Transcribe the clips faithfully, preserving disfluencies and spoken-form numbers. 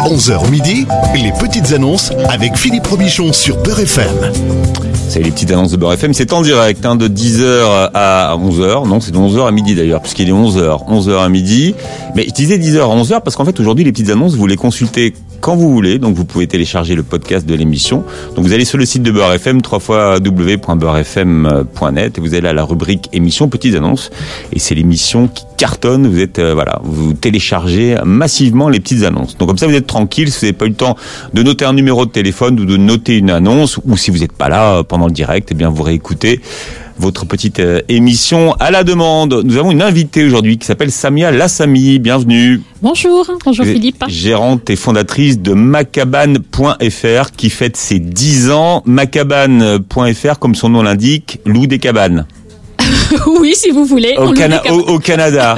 onze heures midi, les petites annonces avec Philippe Robichon sur Beurre F M. C'est les petites annonces de Beurre F M, c'est en direct, hein, de dix heures à onze heures. Non, c'est de onze heures à midi d'ailleurs, puisqu'il est onze heures. onze heures à midi. Mais je disais dix heures à onze heures parce qu'en fait, aujourd'hui, les petites annonces, vous les consultez quand vous voulez. Donc, vous pouvez télécharger le podcast de l'émission. Donc, vous allez sur le site de Beurre F M, w w w point beurre f m point net, et vous allez à la rubrique émission petites annonces. Et c'est l'émission qui cartonne. Vous êtes, euh, voilà, vous téléchargez massivement les petites annonces. Donc, comme ça, vous êtes tranquille. Si vous n'avez pas eu le temps de noter un numéro de téléphone ou de noter une annonce, ou si vous n'êtes pas là pendant le direct, eh bien, vous réécoutez votre petite euh, émission à la demande. Nous avons une invitée aujourd'hui qui s'appelle Samia Lassami. Bienvenue. Bonjour, bonjour Philippe. Gérante et fondatrice de Macabane point F R qui fête ses dix ans. Macabane point F R, comme son nom l'indique, loue des cabanes. Oui, si vous voulez. Au, Cana- au, au Canada.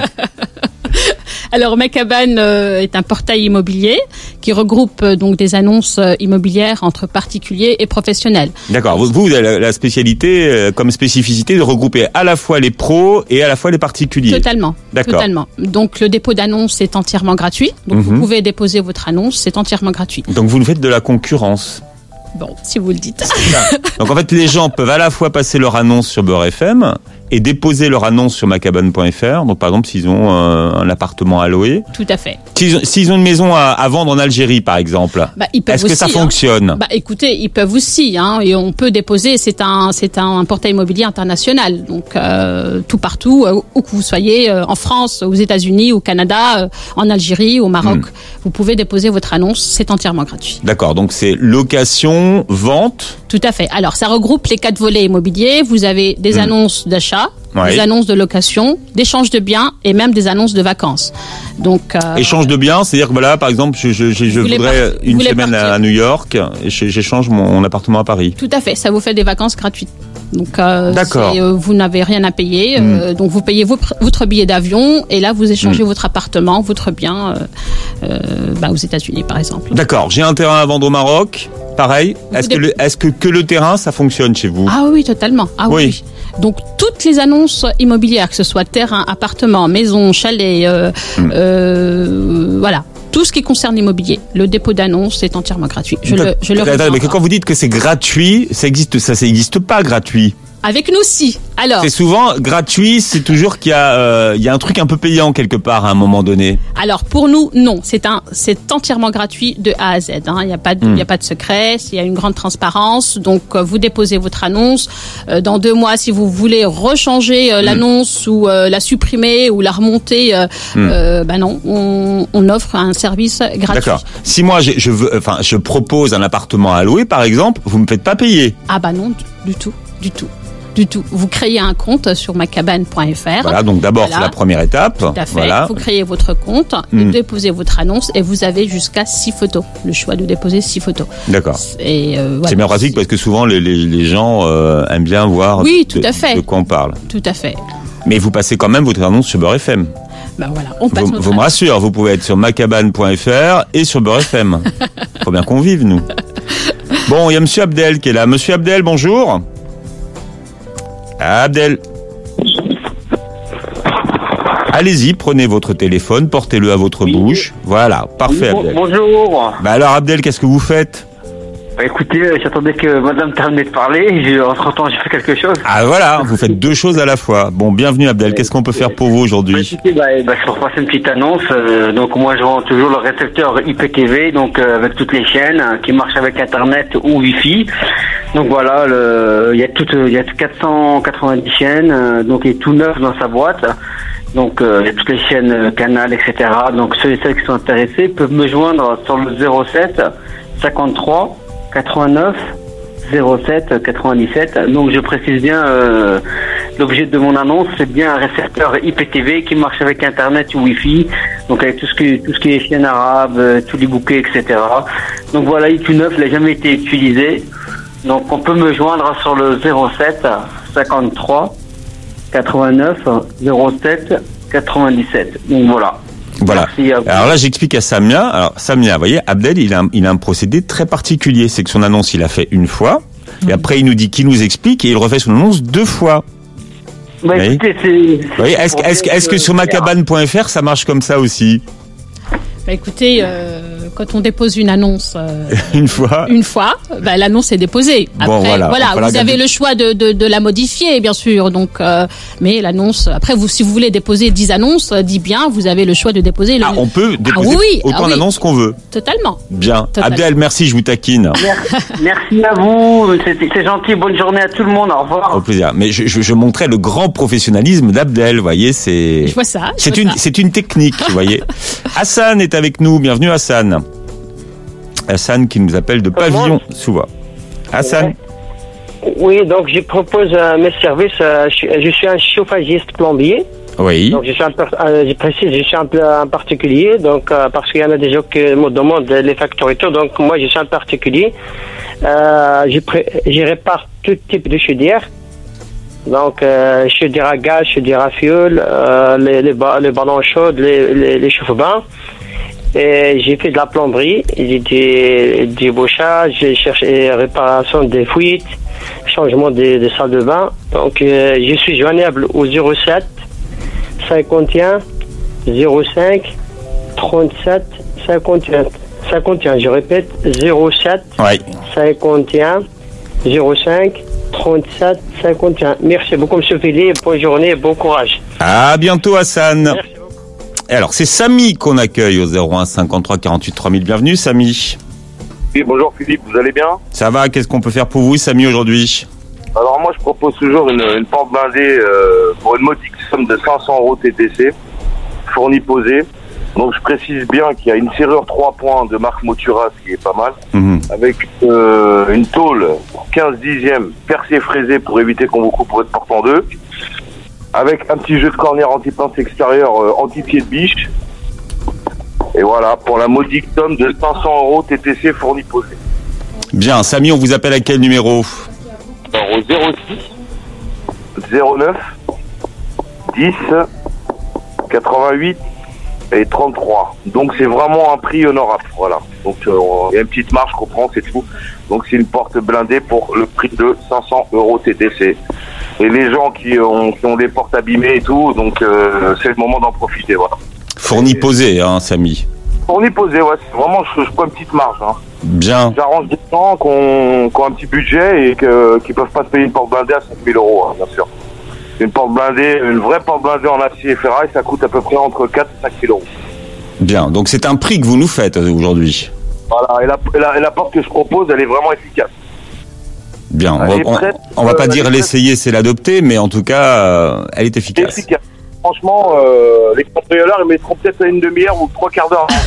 Alors, Macabane euh, est un portail immobilier qui regroupe euh, donc des annonces euh, immobilières entre particuliers et professionnels. D'accord. Vous, vous avez la, la spécialité, euh, comme spécificité, de regrouper à la fois les pros et à la fois les particuliers. Totalement. D'accord. Totalement. Donc, le dépôt d'annonce est entièrement gratuit. Donc, mm-hmm. vous pouvez déposer votre annonce, c'est entièrement gratuit. Donc, vous nous faites de la concurrence. Bon, si vous le dites. Donc, en fait, les gens peuvent à la fois passer leur annonce sur Beurre F M et déposer leur annonce sur Macabane point F R. Donc, par exemple, s'ils ont euh, un appartement à louer. Tout à fait. S'ils ont, s'ils ont une maison à, à vendre en Algérie, par exemple. Bah, ils peuvent Est-ce aussi, que ça hein. fonctionne? Bah, écoutez, ils peuvent aussi, hein, et on peut déposer. C'est un, c'est un, un portail immobilier international. Donc, euh, tout partout, euh, où que vous soyez, euh, en France, aux États-Unis, au Canada, euh, en Algérie, au Maroc, hmm. vous pouvez déposer votre annonce. C'est entièrement gratuit. D'accord. Donc, c'est location, vente. Tout à fait. Alors, ça regroupe les quatre volets immobiliers. Vous avez des hmm. annonces d'achat, oui. des annonces de location, d'échange de biens et même des annonces de vacances. Donc, euh, échange de biens, c'est-à-dire que voilà, par exemple, je, je, je, je voudrais par- une semaine partir. à New York et j'échange mon, mon appartement à Paris. Tout à fait. Ça vous fait des vacances gratuites. Donc, euh, D'accord. C'est, euh, vous n'avez rien à payer. Mm. Euh, donc, vous payez vos, votre billet d'avion et là, vous échangez mm. votre appartement, votre bien euh, euh, bah, aux États-Unis, par exemple. D'accord. J'ai un terrain à vendre au Maroc. Pareil. Est-ce que, le, est-ce que que le terrain, ça fonctionne chez vous? Ah oui, totalement. Ah oui. oui. Donc, toutes les annonces immobilières, que ce soit terrain, appartement, maison, chalet, euh, mm. euh, voilà. Tout ce qui concerne l'immobilier, le dépôt d'annonce est entièrement gratuit. Je le, je le Attends, mais quand vous dites que c'est gratuit, ça existe, ça, ça existe pas gratuit. Avec nous, si. Alors. C'est souvent gratuit, c'est toujours qu'il y a, euh, il y a un truc un peu payant quelque part à un moment donné. Alors pour nous, non, c'est un, c'est entièrement gratuit de A à Z. Hein. Il n'y a pas, de, mm. il y a pas de secret, il y a une grande transparence. Donc euh, vous déposez votre annonce. Euh, dans deux mois, si vous voulez rechanger euh, mm. l'annonce ou euh, la supprimer ou la remonter, euh, mm. euh, ben non, on, on offre un service gratuit. D'accord. Si moi, je, je veux, enfin, je propose un appartement à louer, par exemple, vous me faites pas payer. Ah bah non, du, du tout, du tout. Du tout. Vous créez un compte sur macabane point F R. Voilà, donc d'abord, voilà. C'est la première étape. Tout à fait. Voilà. Vous créez votre compte, mm. vous déposez votre annonce et vous avez jusqu'à six photos. Le choix de déposer six photos. D'accord. Et euh, voilà. C'est bien pratique parce que souvent, les, les, les gens euh, aiment bien voir oui, de, tout à fait. de quoi on parle. Tout à fait. Mais vous passez quand même votre annonce sur Beurre F M. Ben voilà, on passe vous, notre vous me rassurez, vous pouvez être sur macabane point F R et sur Beurre F M. Faut bien qu'on vive, nous. Bon, il y a Monsieur Abdel qui est là. Monsieur Abdel, bonjour. Abdel. Allez-y, prenez votre téléphone, portez-le à votre oui. bouche. Voilà, parfait oui, Abdel. Bonjour. Bah alors Abdel, qu'est-ce que vous faites? Bah écoutez, j'attendais que madame termine de parler, j'ai, entre-temps j'ai fait quelque chose. Ah voilà, vous faites deux choses à la fois. Bon, bienvenue Abdel, qu'est-ce qu'on peut faire pour vous aujourd'hui? Bah écoutez, bah, bah, je vais repasser une petite annonce. Euh, donc moi je vends toujours le récepteur I P T V, donc euh, avec toutes les chaînes, hein, qui marchent avec Internet ou Wi-Fi. Donc voilà, le, il y a tout, il y a quatre cent quatre-vingt-dix chaînes, euh, donc il est tout neuf dans sa boîte. Donc euh, il y a toutes les chaînes euh, Canal, et cetera. Donc ceux et celles qui sont intéressés peuvent me joindre sur le zéro sept cinquante-trois quatre-vingt-neuf zéro sept quatre-vingt-dix-sept. Donc je précise bien, euh, l'objet de mon annonce, c'est bien un récepteur I P T V qui marche avec Internet ou Wi-Fi, donc avec tout ce qui, tout ce qui est chaîne arabe, euh, tous les bouquets, et cetera. Donc voilà, il est tout neuf, il n'a jamais été utilisé. Donc on peut me joindre sur le zéro sept cinquante-trois quatre-vingt-neuf zéro sept quatre-vingt-dix-sept. Donc voilà. Voilà. Alors là, j'explique à Samia. Alors Samia, vous voyez, Abdel, il a, un, il a un procédé très particulier. C'est que son annonce, il a fait une fois, et après il nous dit qu'il nous explique, et il refait son annonce deux fois. Bah, écoutez, c'est, vous voyez, est-ce, est-ce, est-ce que sur macabane point F R, ça marche comme ça aussi? Bah écoutez, euh, quand on dépose une annonce euh, une fois, une fois, bah, l'annonce est déposée. Après, bon, voilà, voilà vous regarder. avez le choix de, de, de la modifier, bien sûr. Donc, euh, mais l'annonce. Après, vous, si vous voulez déposer dix annonces, euh, dit bien, vous avez le choix de déposer. Le... Ah, on peut déposer ah, oui, autant ah, oui. d'annonces qu'on veut. Totalement. Bien. Totalement. Abdel, merci, je vous taquine. Merci, merci à vous, c'est, c'est gentil, bonne journée à tout le monde, au revoir. Au plaisir. Mais je, je, je montrais le grand professionnalisme d'Abdel, vous voyez, c'est. Je vois ça. Je c'est vois une, ça. c'est une technique, vous voyez. Hassan est avec nous, bienvenue Hassan. Hassan qui nous appelle de Pavillon, souvent. Hassan. Oui, donc je propose euh, mes services. Euh, je, je suis un chauffagiste plombier. Oui. Donc je suis un, euh, je précise, je suis un, un particulier. Donc euh, parce qu'il y en a des gens qui me demandent les factures et tout. Donc moi je suis un particulier. Euh, je, pré, je répare tout type de chaudière. Donc euh, chaudière à gaz, chaudière à fioul, euh, les, les, ba- les ballons chauds, les, les, les chauffe-bains. Et j'ai fait de la plomberie, j'ai du débauchage, j'ai cherché réparation des fuites, changement des, des salles de bain. Donc euh, je suis joignable au zéro sept cinquante et un zéro cinq trente-sept cinquante et un. cinquante et un, je répète, zéro sept Oui. cinquante et un zéro cinq trente-sept cinquante et un. Merci beaucoup, M. Philippe. Bonne journée, bon courage. À bientôt Hassan. Merci. Alors, c'est Samy qu'on accueille au zéro un cinquante-trois quarante-huit trois mille. Bienvenue, Samy. Oui, bonjour Philippe, vous allez bien? Ça va? Qu'est-ce qu'on peut faire pour vous, Samy, aujourd'hui? Alors moi, je propose toujours une, une porte blindée euh, pour une modique somme de cinq cents euros T T C, fournie posée. Donc je précise bien qu'il y a une serrure trois points de marque Motura, ce qui est pas mal, Mmh. avec euh, une tôle quinze dixièmes percée fraisée pour éviter qu'on vous coupe votre porte en deux, avec un petit jeu de cornière anti-pince extérieur euh, anti-pied de biche. Et voilà, pour la modique somme de cinq cents euros T T C fournie posée. Bien, Samy, on vous appelle à quel numéro? Alors au zéro six zéro neuf dix quatre-vingt-huit et trente-trois. Donc c'est vraiment un prix honorable, voilà. Donc euh, il y a une petite marge qu'on prend, c'est tout. Donc c'est une porte blindée pour le prix de cinq cents euros T T C. Et les gens qui ont, qui ont des portes abîmées et tout, donc euh, c'est le moment d'en profiter, voilà. Fourni posé, hein, Samy. On est posé, ouais, c'est vraiment, je, je prends une petite marge, hein. Bien. J'arrange des gens qui ont, qui ont un petit budget et que, qui peuvent pas se payer une porte blindée à cinq mille euros, hein, bien sûr. Une porte blindée, une vraie porte blindée en acier et ferraille, ça coûte à peu près entre quatre et cinq mille euros. Bien. Donc c'est un prix que vous nous faites euh, aujourd'hui. Voilà, et la, et, la, et la porte que je propose, elle est vraiment efficace. Bien. On va, Elle est on, prête, on va pas euh, dire elle est l'essayer, c'est l'adopter, mais en tout cas, euh, elle est C'est efficace. efficace. Franchement, euh, les cambrioleurs, ils mettront peut-être une demi-heure ou trois quarts d'heure.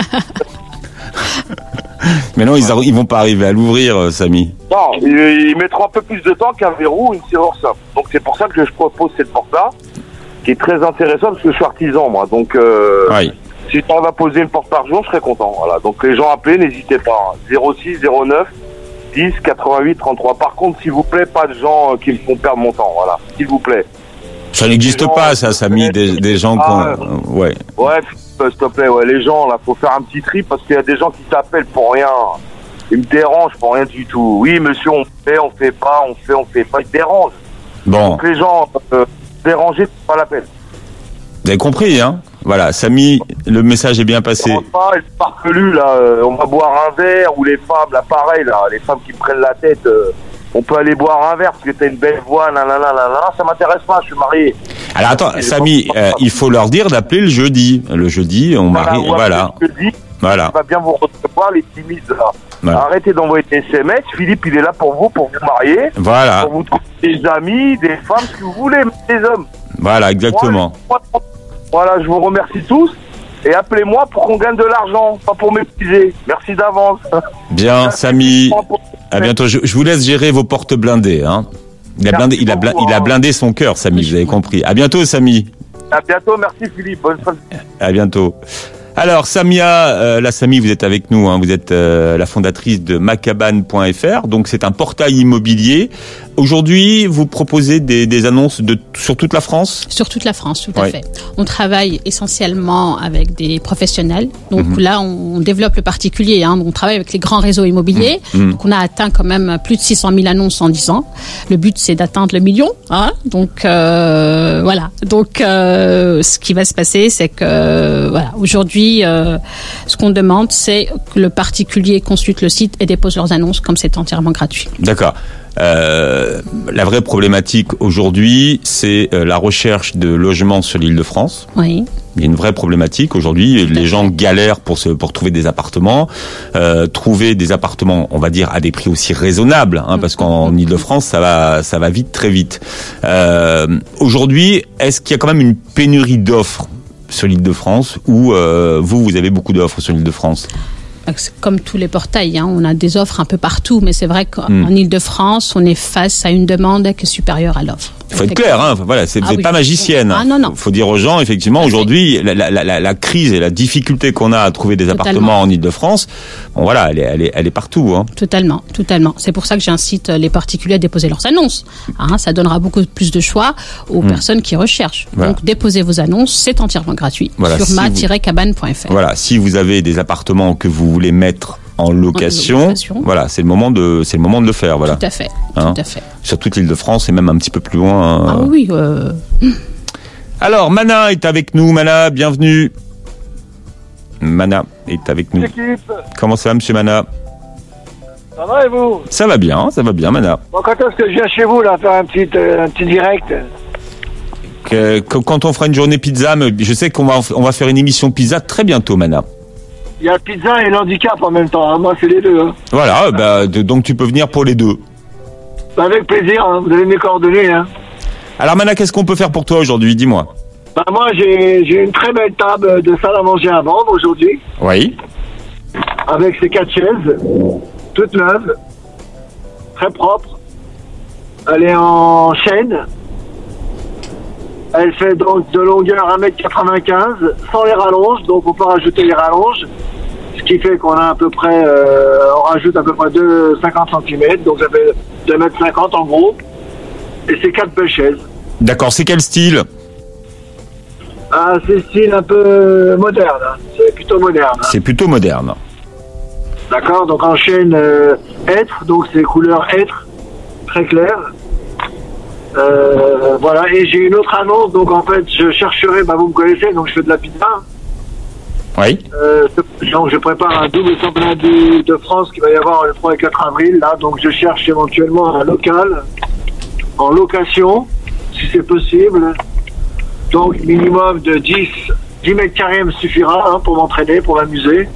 Mais non, ils, arri- ils vont pas arriver à l'ouvrir, euh, Samy. Non, ils, ils mettront un peu plus de temps qu'un verrou ou une serrure simple. Donc c'est pour ça que je propose cette porte-là, qui est très intéressante parce que je suis artisan, moi. Donc euh, Oui. si on va poser une porte par jour, je serais content. Voilà. Donc les gens appelés, n'hésitez pas. Hein. zéro six zéro neuf dix quatre-vingt-huit trente-trois. Par contre, s'il vous plaît, pas de gens euh, qui me font perdre mon temps. Voilà, s'il vous plaît. Ça n'existe gens- pas, ça, Samy, des, des gens qui Ah, ont... euh, ouais. Ouais, s'il te plaît, ouais, les gens, là, faut faire un petit tri parce qu'il y a des gens qui t'appellent pour rien. Ils me dérangent pour rien du tout. Oui, monsieur, on fait, on fait pas, on fait, on fait pas. Ils dérangent. Bon, Donc les gens euh, dérangés, c'est pas la peine. vous avez compris, hein? Voilà, Samy, le message est bien passé. Ils pas, ils sont farfelus, là. euh, on va boire un verre ou les femmes, là, pareil, là. Les femmes qui me prennent la tête, euh, on peut aller boire un verre parce que t'as une belle voix, nanana, nanana. Ça m'intéresse pas, je suis marié. Alors attends, Et Samy, pas- euh, il faut leur dire d'appeler le jeudi. Le jeudi, on marie, ouais, voilà, Je te dis, voilà. on va bien vous recevoir, les timides, là. Voilà. Arrêtez d'envoyer des S M S. Philippe, il est là pour vous, pour vous marier. Voilà, Pour vous trouver des amis, des femmes, ce que vous voulez, même des hommes. voilà, exactement. Moi, moi, Voilà, je vous remercie tous. Et appelez-moi pour qu'on gagne de l'argent, pas pour m'épuiser. Merci d'avance. Bien, Samy, à bientôt. Je, je vous laisse gérer vos portes blindées, hein. Il a blindé, il a blindé, il a blindé son cœur, Samy, vous avez compris. À bientôt, Samy. À bientôt, merci Philippe. Bonne fin de... À bientôt. Alors, Samia, euh, la Samy, vous êtes avec nous, hein, vous êtes euh, la fondatrice de macabane point f r, donc c'est un portail immobilier. Aujourd'hui, vous proposez des, des annonces de, sur toute la France ? Sur toute la France, tout à Ouais. fait. On travaille essentiellement avec des professionnels. Donc Mhm. là, on, on développe le particulier. Hein. On travaille avec les grands réseaux immobiliers. Mhm. Donc on a atteint quand même plus de six cent mille annonces en dix ans. Le but, c'est d'atteindre le million. Hein. Donc euh, voilà. Donc euh, ce qui va se passer, c'est que voilà, aujourd'hui, aujourd'hui, euh, ce qu'on demande, c'est que le particulier consulte le site et dépose leurs annonces, comme c'est entièrement gratuit. D'accord. Euh, la vraie problématique aujourd'hui, c'est euh, la recherche de logements sur l'Île-de-France. Oui. Il y a une vraie problématique aujourd'hui. Les gens galèrent pour se pour trouver des appartements, euh, trouver des appartements, on va dire à des prix aussi raisonnables, hein, parce qu'en Île-de-France, ça va ça va vite, très vite. Euh, aujourd'hui, est-ce qu'il y a quand même une pénurie d'offres sur l'Île-de-France, ou euh, vous vous avez beaucoup d'offres sur l'Île-de-France? C'est comme tous les portails, hein, on a des offres un peu partout, mais c'est vrai qu'en Hmm. Île-de-France, on est face à une demande qui est supérieure à l'offre. Il faut être clair, hein. Voilà, c'est, vous Ah n'êtes oui. pas magicienne. Ah non, non. Il faut dire aux gens, effectivement, Tout à fait. aujourd'hui, la, la, la, la crise et la difficulté qu'on a à trouver des Totalement. appartements en Île-de-France, bon voilà, elle est, elle est, elle est partout, hein. Totalement, totalement. C'est pour ça que j'incite les particuliers à déposer leurs annonces. Hein, ça donnera beaucoup plus de choix aux Hmm. personnes qui recherchent. Voilà. Donc, déposez vos annonces, c'est entièrement gratuit Voilà, sur si ma tiret cabane point f r. Voilà, si vous avez des appartements que vous voulez mettre en location, En location. voilà, c'est le moment de, c'est le moment de le faire, voilà. Tout à fait, Hein. tout à fait. Sur toute l'Île-de-France et même un petit peu plus loin. hein. Ah oui, euh, Alors, Mana est avec nous. Mana, bienvenue. Mana est avec nous. L'équipe, Comment ça va, monsieur Mana? ça va et vous? Ça va bien, ça va bien, Mana. Bon, quand est-ce que je viens chez vous là faire un petit, euh, un petit direct? Que- que- quand on fera une journée pizza, mais je sais qu'on va, on va faire une émission pizza très bientôt, Mana. Il y a le pizza et l'handicap en même temps, hein. Moi c'est les deux. Hein. Voilà, bah, de- donc tu peux venir pour les deux. Bah, avec plaisir, hein. Vous avez mes coordonnées. Hein. Alors, Mana, qu'est-ce qu'on peut faire pour toi aujourd'hui? Dis-moi. Bah, moi j'ai j'ai une très belle table de salle à manger à vendre aujourd'hui, Oui. avec ses quatre chaises, toute neuve, très propre. Elle est en chêne. Elle fait donc de longueur un mètre quatre-vingt-quinze, sans les rallonges, donc on peut rajouter les rallonges, ce qui fait qu'on a à peu près, euh, on rajoute à peu près deux virgule cinquante centimètres, donc ça fait deux mètres cinquante en gros, et c'est quatre belles chaises. D'accord, c'est quel style? Ah, c'est style un peu moderne, hein. C'est plutôt moderne. hein. C'est plutôt moderne. D'accord, donc en chêne euh, hêtre, donc c'est couleur hêtre, très clair. Euh, voilà, et j'ai une autre annonce, donc en fait je chercherai, bah vous me connaissez, donc je fais de la pizza. Oui. Euh, donc je prépare un double championnat de, de France qui va y avoir le trois et quatre avril, là, donc je cherche éventuellement un local, en location, si c'est possible. Donc minimum de dix, dix mètres carrés me suffira hein, pour m'entraîner, pour m'amuser.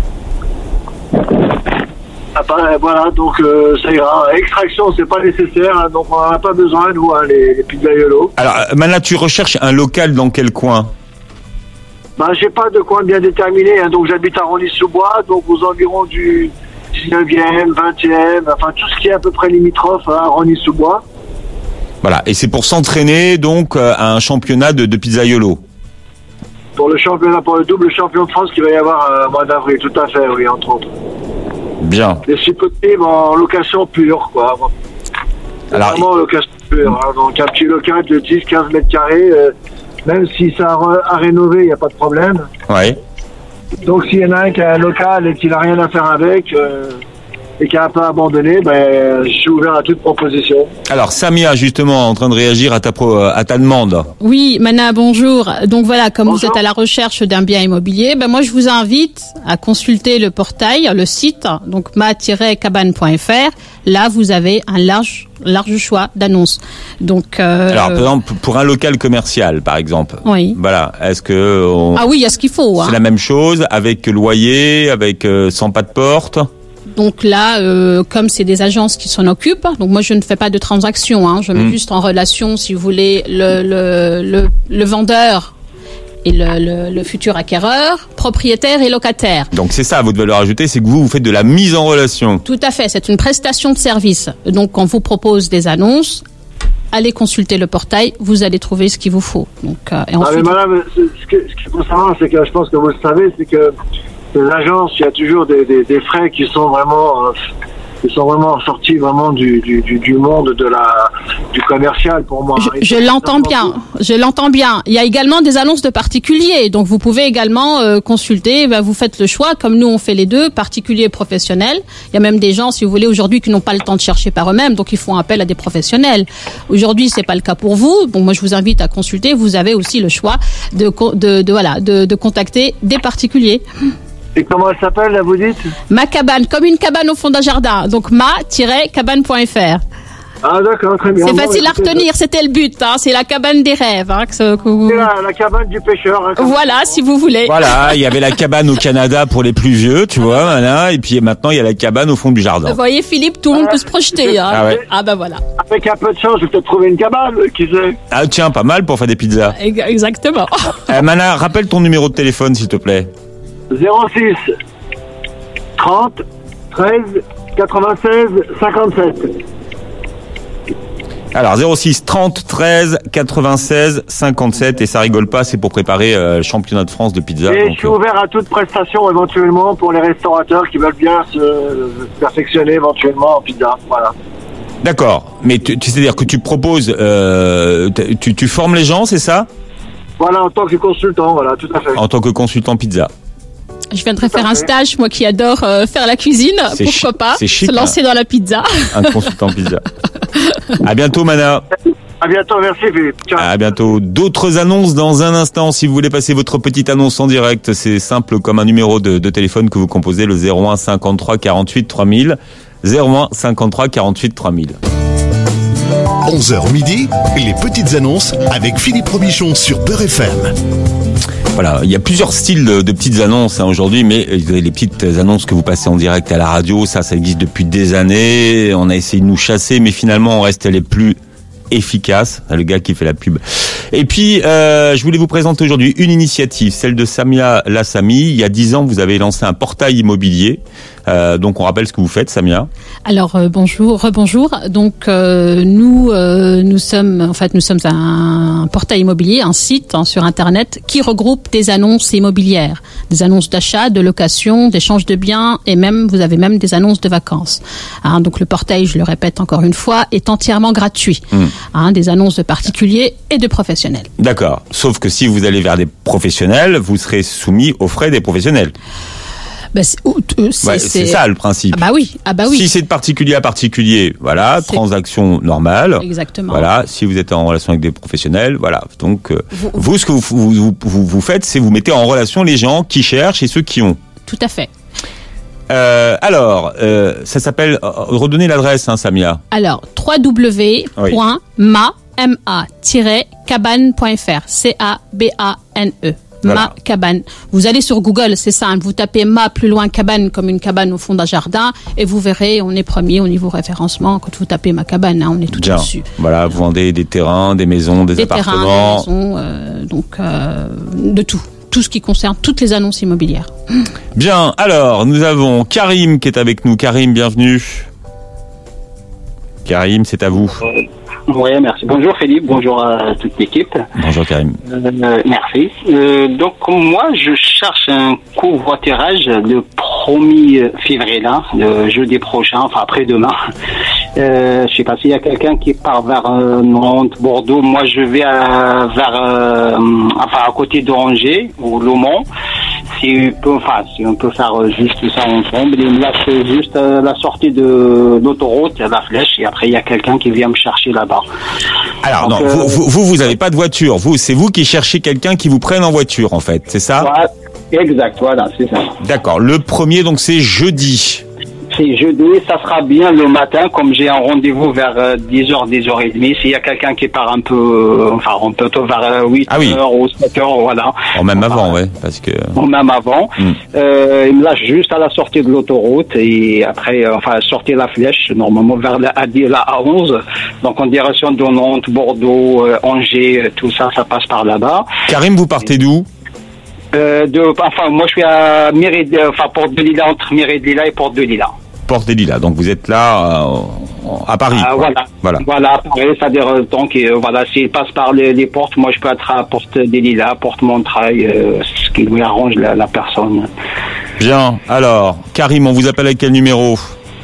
Ah bah, voilà, donc euh, ça ira. Extraction, c'est pas nécessaire, hein, donc on n'en a pas besoin, nous, hein, les, les pizzaiolos. Alors, euh, Mana, tu recherches un local dans quel coin? Bah, j'ai pas de coin bien déterminé, hein, donc j'habite à Rosny-sous-Bois, donc aux environs du dix-neuvième, vingtième, enfin tout ce qui est à peu près limitrophe hein, à Rosny-sous-Bois. Voilà, et c'est pour s'entraîner donc euh, à un championnat de, de pizzaiolo. Pour le championnat, pour le double champion de France qui va y avoir euh, au mois d'avril, tout à fait, oui, entre autres. Bien. Et si possible en location pure, quoi. Alors, Vraiment en location pure, hein, donc un petit local de dix quinze mètres carrés, euh, même si ça a re- à rénover, il n'y a pas de problème. ouais. Donc s'il y en a un qui a un local et qui n'a rien à faire avec, euh, et qui a un peu abandonné, ben, je suis ouvert à toute proposition. Alors, Samia, justement, en train de réagir à ta, pro, à ta demande. Oui, Mana, bonjour. Donc voilà, comme Bonjour. vous êtes à la recherche d'un bien immobilier, ben moi je vous invite à consulter le portail, le site, donc ma tiret cabane point f r. Là, vous avez un large, large choix d'annonces. Donc, euh, Alors, par exemple, pour un local commercial, par exemple. Oui. Voilà. Est-ce que on- ah oui, il y a ce qu'il faut. Hein. c'est la même chose avec loyer, avec euh, sans pas de porte? Donc là, euh, comme c'est des agences qui s'en occupent, donc moi je ne fais pas de transaction, hein, je mets Mm. juste en relation, si vous voulez, le, le, le, le vendeur et le, le, le futur acquéreur, propriétaire et locataire. Donc c'est ça, votre valeur ajoutée, c'est que vous, vous faites de la mise en relation. Tout à fait, c'est une prestation de service. Donc on vous propose des annonces, allez consulter le portail, vous allez trouver ce qu'il vous faut. Donc, euh, et Ah, mais ensuite, madame, ce ce que- ce qu'il faut savoir, c'est que je pense que vous le savez, c'est que les agences, il y a toujours des, des, des frais qui sont vraiment euh, ils sont vraiment sortis vraiment du, du, du, du monde de la, du commercial pour moi. Je, je l'entends bien, je l'entends bien. Il y a également des annonces de particuliers, donc vous pouvez également euh, consulter, ben, vous faites le choix, comme nous on fait les deux, particulier et professionnel. Il y a même des gens, si vous voulez, aujourd'hui qui n'ont pas le temps de chercher par eux-mêmes, donc ils font appel à des professionnels. Aujourd'hui, c'est pas le cas pour vous. Bon, moi je vous invite à consulter, vous avez aussi le choix de, de, de voilà, de, de contacter des particuliers. Et comment elle s'appelle, là, vous dites? Ma cabane, comme une cabane au fond d'un jardin. Donc ma tiret cabane point f r. Ah d'accord, très bien. C'est Bon, facile à écoutez, retenir, c'était le but. Hein. C'est la cabane des rêves. Hein, que ce, que vous... C'est la, la cabane du pêcheur. Hein, Voilà, si vous voulez. Voilà, il y avait la cabane au Canada pour les plus vieux, tu vois, voilà, et puis maintenant il y a la cabane au fond du jardin. Vous voyez, Philippe, tout le monde peut se projeter. Hein. Ah ouais. Ah ben voilà. Avec un peu de chance, je vais peut-être trouver une cabane, qui sait. Ah tiens, pas mal pour faire des pizzas. Exactement. Euh, Mana, rappelle ton numéro de téléphone s'il te plaît. zéro six trente treize quatre-vingt-seize cinquante-sept. Alors zéro six trente treize quatre-vingt-seize cinquante-sept et ça rigole pas, c'est pour préparer euh, le championnat de France de pizza. Et donc, je suis ouvert à toute prestation éventuellement pour les restaurateurs qui veulent bien se perfectionner éventuellement en pizza. Voilà. D'accord, mais tu, tu c'est-à-dire que tu proposes, euh, tu, tu formes les gens, c'est ça? Voilà, en tant que consultant, voilà, tout à fait. En tant que consultant pizza. Je viendrai faire un stage, moi qui adore euh, faire la cuisine, C'est pourquoi chi- pas c'est chic, se lancer hein. dans la pizza. Un consultant pizza. À bientôt Mana. À bientôt, merci Philippe. Ciao. À bientôt. D'autres annonces dans un instant. Si vous voulez passer votre petite annonce en direct, c'est simple comme un numéro de, de téléphone que vous composez, le zéro un cinquante-trois quarante-huit trois mille. zéro un cinquante-trois quarante-huit trois mille. onze heures midi, les petites annonces avec Philippe Robichon sur Beurre F M. Voilà, il y a plusieurs styles de, de petites annonces hein, aujourd'hui, mais les petites annonces que vous passez en direct à la radio, ça, ça existe depuis des années. On a essayé de nous chasser, mais finalement, on reste les plus efficaces. Le gars qui fait la pub. Et puis, euh, je voulais vous présenter aujourd'hui une initiative, celle de Samia Lassami. Il y a dix ans, vous avez lancé un portail immobilier. Euh, donc, on rappelle ce que vous faites, Samia. Alors euh, bonjour, rebonjour. Donc euh, nous euh, nous sommes en fait nous sommes un, un portail immobilier, un site hein, sur internet qui regroupe des annonces immobilières, des annonces d'achat, de location, d'échange de biens et même vous avez même des annonces de vacances. Hein, donc le portail, je le répète encore une fois, est entièrement gratuit. Mmh. Hein, des annonces de particuliers et de professionnels. D'accord. Sauf que si vous allez vers des professionnels, vous serez soumis aux frais des professionnels. Ben, c'est, c'est, ouais, c'est, c'est ça le principe. Ah bah oui, ah bah oui. Si c'est de particulier à particulier, voilà, c'est... transaction normale. Exactement. Voilà, si vous êtes en relation avec des professionnels, voilà. Donc, euh, vous, vous, ce que vous, vous, vous, vous faites, c'est vous mettez en relation les gens qui cherchent et ceux qui ont. Tout à fait. Euh, alors, euh, ça s'appelle. Euh, redonnez l'adresse, hein, Samia. Alors, w w w point ma cabane point f r. C A B A N E. Voilà. Ma cabane. Vous allez sur Google, c'est simple. Vous tapez ma plus loin cabane comme une cabane au fond d'un jardin et vous verrez, on est premier au niveau référencement. Quand vous tapez ma cabane, hein, on est tout Bien. Dessus. Voilà, vous vendez des terrains, des maisons, des, des appartements. Terrains, des maisons, euh, donc euh, de tout. Tout ce qui concerne toutes les annonces immobilières. Bien. Alors, nous avons Karim qui est avec nous. Karim, bienvenue. Karim, c'est à vous. Oui, merci. Bonjour Philippe, bonjour à toute l'équipe. Bonjour Karim. Euh, merci. Euh, donc moi, je cherche un covoiturage le premier février, là, le jeudi prochain, enfin après-demain. Euh, je sais pas s'il y a quelqu'un qui part vers euh, Nantes, Bordeaux. Moi, je vais à, vers, euh, enfin à côté d'Angers ou Le Mans. Si on peut, enfin, si on peut faire juste ça ensemble, et là c'est juste euh, la sortie de l'autoroute, la flèche, et après il y a quelqu'un qui vient me chercher là-bas. Alors donc, non, euh, vous, vous, vous, vous avez pas de voiture. Vous, c'est vous qui cherchez quelqu'un qui vous prenne en voiture, en fait, c'est ça? Ouais, exact, voilà, c'est ça. D'accord. Le premier, donc c'est jeudi. C'est jeudi, ça sera bien le matin, comme j'ai un rendez-vous vers euh, dix heures, dix heures trente. S'il y a quelqu'un qui part un peu, euh, enfin, un peu tôt vers euh, huit heures ah oui. ou sept heures, voilà. Oh, même enfin, avant, ouais, parce que... Oh, même avant. Mm. Euh, il me lâche juste à la sortie de l'autoroute et après, euh, enfin, sortir la flèche, normalement vers la A dix, la A onze. Donc, en direction de Nantes, Bordeaux, euh, Angers, tout ça, ça passe par là-bas. Karim, vous partez d'où? Euh, de, enfin, moi, je suis à Méride, enfin, Porte de Lila, entre Méride Lila et Porte de Lila. Porte des Lilas. Donc vous êtes là euh, à Paris. Ah, voilà. Voilà. Voilà, à Paris, c'est-à-dire donc euh, voilà, s'il passe par les, les portes, moi je peux être à Porte des Lilas, Porte Montreuil, euh, ce qui lui arrange la, la personne. Bien. Alors, Karim, on vous appelle avec quel numéro?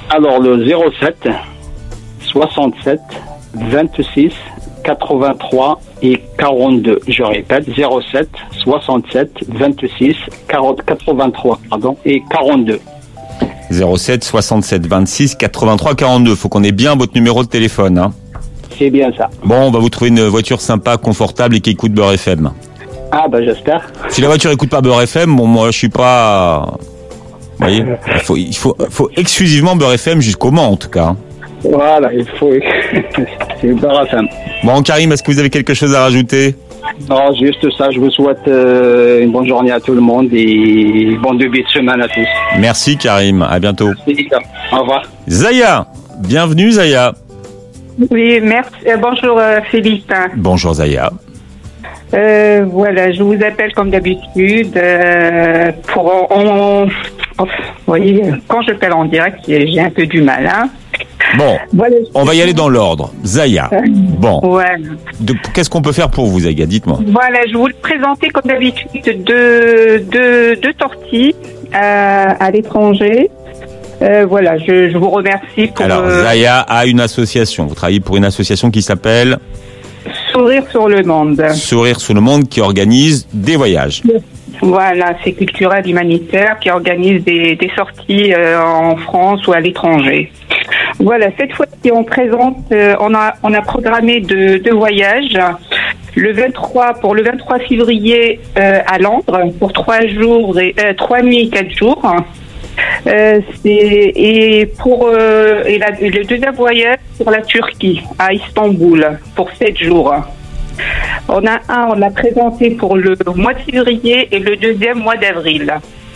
Alors, le zéro sept soixante-sept vingt-six quatre-vingt-trois et quarante-deux. Je répète, zéro sept soixante-sept vingt-six quatre-vingt-trois pardon, et quarante-deux. zéro sept soixante-sept vingt-six quatre-vingt-trois quarante-deux. Faut qu'on ait bien votre numéro de téléphone. Hein. C'est bien ça. Bon, on va vous trouver une voiture sympa, confortable et qui écoute Beurre F M. Ah bah j'espère. Si la voiture écoute pas Beurre F M, bon moi je suis pas... Vous voyez, il faut, il faut, faut exclusivement Beurre F M jusqu'au Mans en tout cas. Voilà, il faut... C'est Beurre F M. Bon Karim, est-ce que vous avez quelque chose à rajouter? Non, juste ça, je vous souhaite euh, une bonne journée à tout le monde et bon début de semaine à tous. Merci Karim, à bientôt. Merci, au revoir. Zaya, bienvenue Zaya. Oui, merci. Euh, bonjour euh, Philippe. Bonjour Zaya. Euh, voilà, je vous appelle comme d'habitude euh, pour on, on- vous voyez, quand je parle en direct, j'ai un peu du mal. Hein. Bon, Voilà, on va y aller dans l'ordre. Zaya, bon, Ouais. de- qu'est-ce qu'on peut faire pour vous Zaya? Dites-moi. Voilà, je voulais présenter comme d'habitude deux, deux, deux tortilles euh, à l'étranger. Euh, voilà, je, je vous remercie pour Alors euh, Zaya a une association, vous travaillez pour une association qui s'appelle Sourire sur le monde. Sourire sur le monde qui organise des voyages. Voilà, c'est culturel humanitaire qui organise des, des sorties euh, en France ou à l'étranger. Voilà, cette fois-ci on présente, euh, on a on a programmé deux, deux voyages. Le vingt-trois pour le vingt-trois février euh, à Londres pour trois jours et euh, trois nuits et quatre jours. Euh, c'est et pour euh, et la, le deuxième voyage pour la Turquie à Istanbul pour sept jours. On a un, on l'a présenté pour le mois de février et le deuxième mois d'avril.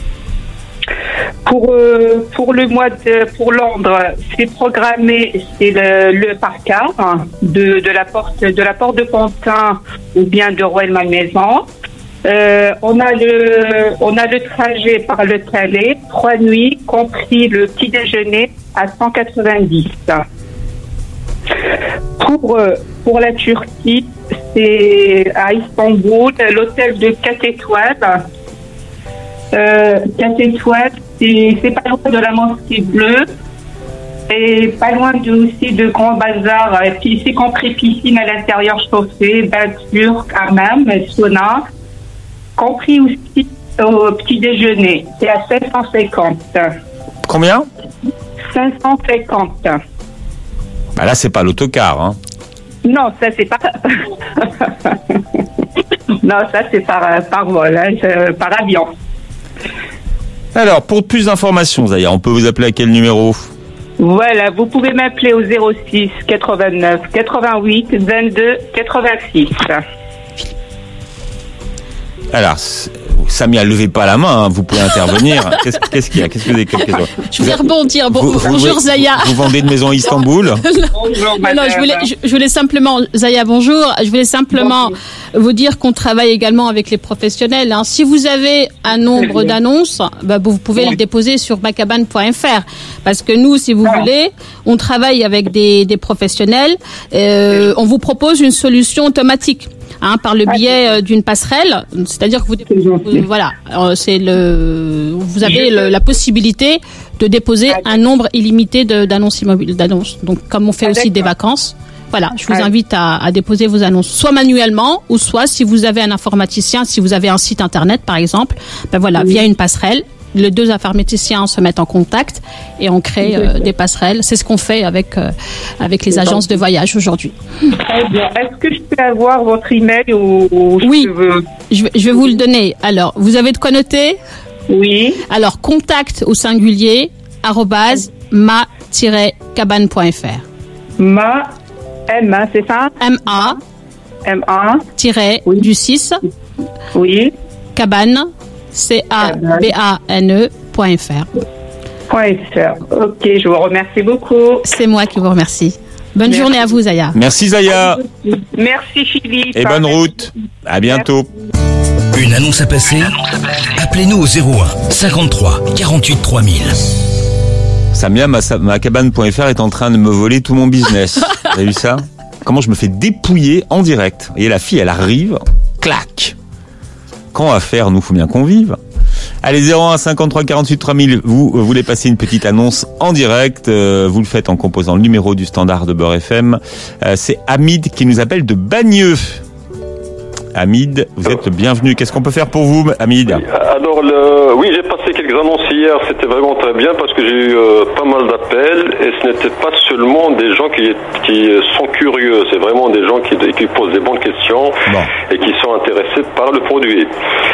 Pour euh, pour le mois de pour Londres, c'est programmé, c'est le, le par car de de la porte de la porte de Pantin ou bien de Royal Malmaison. Euh, on a le on a le trajet par le Calais, trois nuits compris le petit déjeuner à cent quatre-vingt-dix. Pour euh, pour la Turquie, c'est à Istanbul, l'hôtel de quatre étoiles. Euh, quatre étoiles, c'est c'est pas loin de la mosquée bleue et pas loin de, aussi de Grand Bazar. Et puis c'est compris piscine à l'intérieur chauffée, bain turc, hammam, sauna, compris aussi au petit déjeuner. C'est à cinq cent cinquante. Combien? cinq cent cinquante. Bah là c'est pas l'autocar, hein. Non, ça c'est pas. Non, ça c'est par par vol, hein, c'est par avion. Alors pour plus d'informations Zaya, on peut vous appeler à quel numéro? Voilà, vous pouvez m'appeler au zéro six quatre-vingt-neuf quatre-vingt-huit vingt-deux quatre-vingt-six. Alors Samia, levez pas la main, hein, vous pouvez intervenir. Qu'est-ce, qu'est-ce qu'il y a? Qu'est-ce que vous avez quelque chose? Je voulais rebondir. Bon, Vous- vous- bonjour vous- Zaya. Vous vendez une maison à Istanbul? Bonjour, Non, non, je voulais, je, je voulais simplement, Zaya, bonjour. Je voulais simplement vous dire qu'on travaille également avec les professionnels. Hein. Si vous avez un nombre d'annonces, bah, vous pouvez le déposer sur macabane point f r. Parce que nous, si vous voulez, on travaille avec des, des professionnels. Euh, on vous propose une solution automatique. Hein, par le biais euh, d'une passerelle, c'est-à-dire que vous, vous voilà, euh, c'est le, vous avez le, la possibilité de déposer un nombre illimité de, d'annonces immobilières, d'annonces. Donc, comme on fait aussi des vacances, voilà, je vous invite à, à déposer vos annonces, soit manuellement, ou soit si vous avez un informaticien, si vous avez un site internet par exemple, ben voilà, via une passerelle. Les deux informaticiens se mettent en contact et on crée euh, des passerelles. C'est ce qu'on fait avec euh, avec les agences de voyage aujourd'hui. Très bien. Est-ce que je peux avoir votre email ou, ou je Oui, veux... je vais, je vais vous le donner. Alors, vous avez de quoi noter? Oui. Alors, contact au singulier, arrobase, ma tiret cabane point f r. Ma, M, hein, c'est ça? M-A, M-A, tiret, du six, oui, cabane, C-A-B-A-N-E, point F R. point F R. Ok, je vous remercie beaucoup. C'est moi qui vous remercie. Bonne Merci. journée à vous, Zaya. Merci Zaya. Merci Philippe. Et bonne route. À bientôt. Une annonce à passer? Appelez-nous au zéro un cinquante-trois quarante-huit trois mille. Samia, ma, ma cabane point f r est en train de me voler tout mon business. Vous avez vu ça? Comment je me fais dépouiller en direct. Et la fille, elle arrive, clac. Quand on va faire, nous, faut bien qu'on vive. Allez, zéro un cinquante-trois quarante-huit trois mille, vous voulez passer une petite annonce en direct, euh, vous le faites en composant le numéro du standard de Beurre F M. Euh, c'est Hamid qui nous appelle de Bagneux. Hamid, vous êtes le bienvenu. Qu'est-ce qu'on peut faire pour vous, Hamid? Alors, le... oui, j'ai passé quelques annonces hier. C'était vraiment très bien parce que j'ai eu euh, pas mal d'appels et ce n'était pas seulement des gens qui, qui sont curieux. C'est vraiment des gens qui, qui posent des bonnes questions bon. et qui sont intéressés par le produit.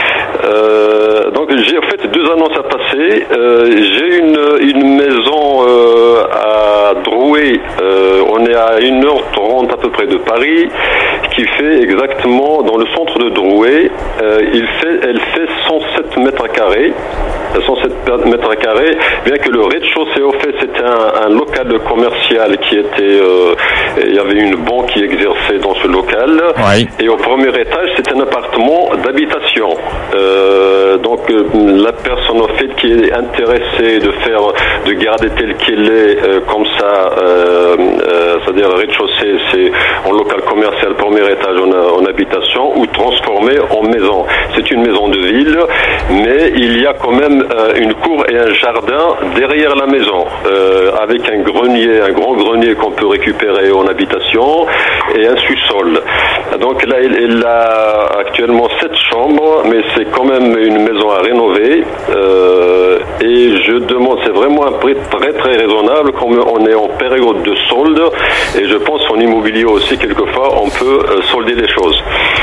Euh, donc, j'ai en fait deux annonces à passer. Euh, j'ai une, une maison euh, à Drouet. Euh, on est à une heure trente à peu près de Paris, qui fait exactement dans le centre de Drouet. Euh, il fait, elle fait cent sept mètres carrés. cent sept mètres carrés, bien que le rez-de-chaussée, au fait, c'était un, un local commercial qui était, euh, il y avait une banque qui exerçait dans ce local, oui. Et au premier étage, c'était un appartement d'habitation. Euh, donc, euh, la personne, au fait, qui est intéressée de faire, de garder tel qu'il est, euh, comme ça, euh, euh, c'est-à-dire rez-de-chaussée, c'est en local commercial, premier étage en, en habitation, ou transformé en maison. C'est une maison de ville, mais il y a quand même euh, une cour et un jardin derrière la maison, euh, avec un grenier, un grand grenier qu'on peut récupérer en habitation, et un sous-sol. Donc là, il, il a actuellement sept chambres, mais c'est quand même une maison à rénover, euh, et je demande, c'est vraiment un prix très très raisonnable, comme on est en période de solde, et je pense qu'en immobilier aussi, quelquefois, on peut euh, solder les choses.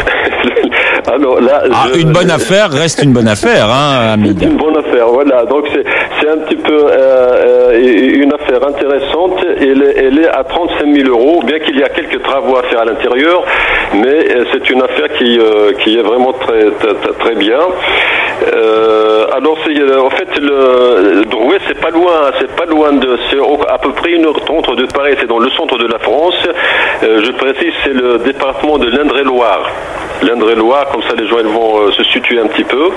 Alors là, ah, je, une bonne je, affaire reste une bonne affaire, hein, Hamid. Une bonne affaire, voilà. Donc c'est c'est un petit peu euh, euh, une affaire intéressante. Elle est, elle est à trente-cinq mille euros, bien qu'il y a quelques travaux à faire à l'intérieur, mais euh, c'est une affaire qui euh, qui est vraiment très très, très bien. Euh, alors c'est en fait le, le Drouet, c'est pas loin, c'est pas loin de, c'est à peu près une heure trente de Paris. C'est dans le centre de la France. Euh, je précise, c'est le département de l'Indre-et-Loire. L'Indre-et-Loire, comme ça les gens ils vont euh, se situer un petit peu.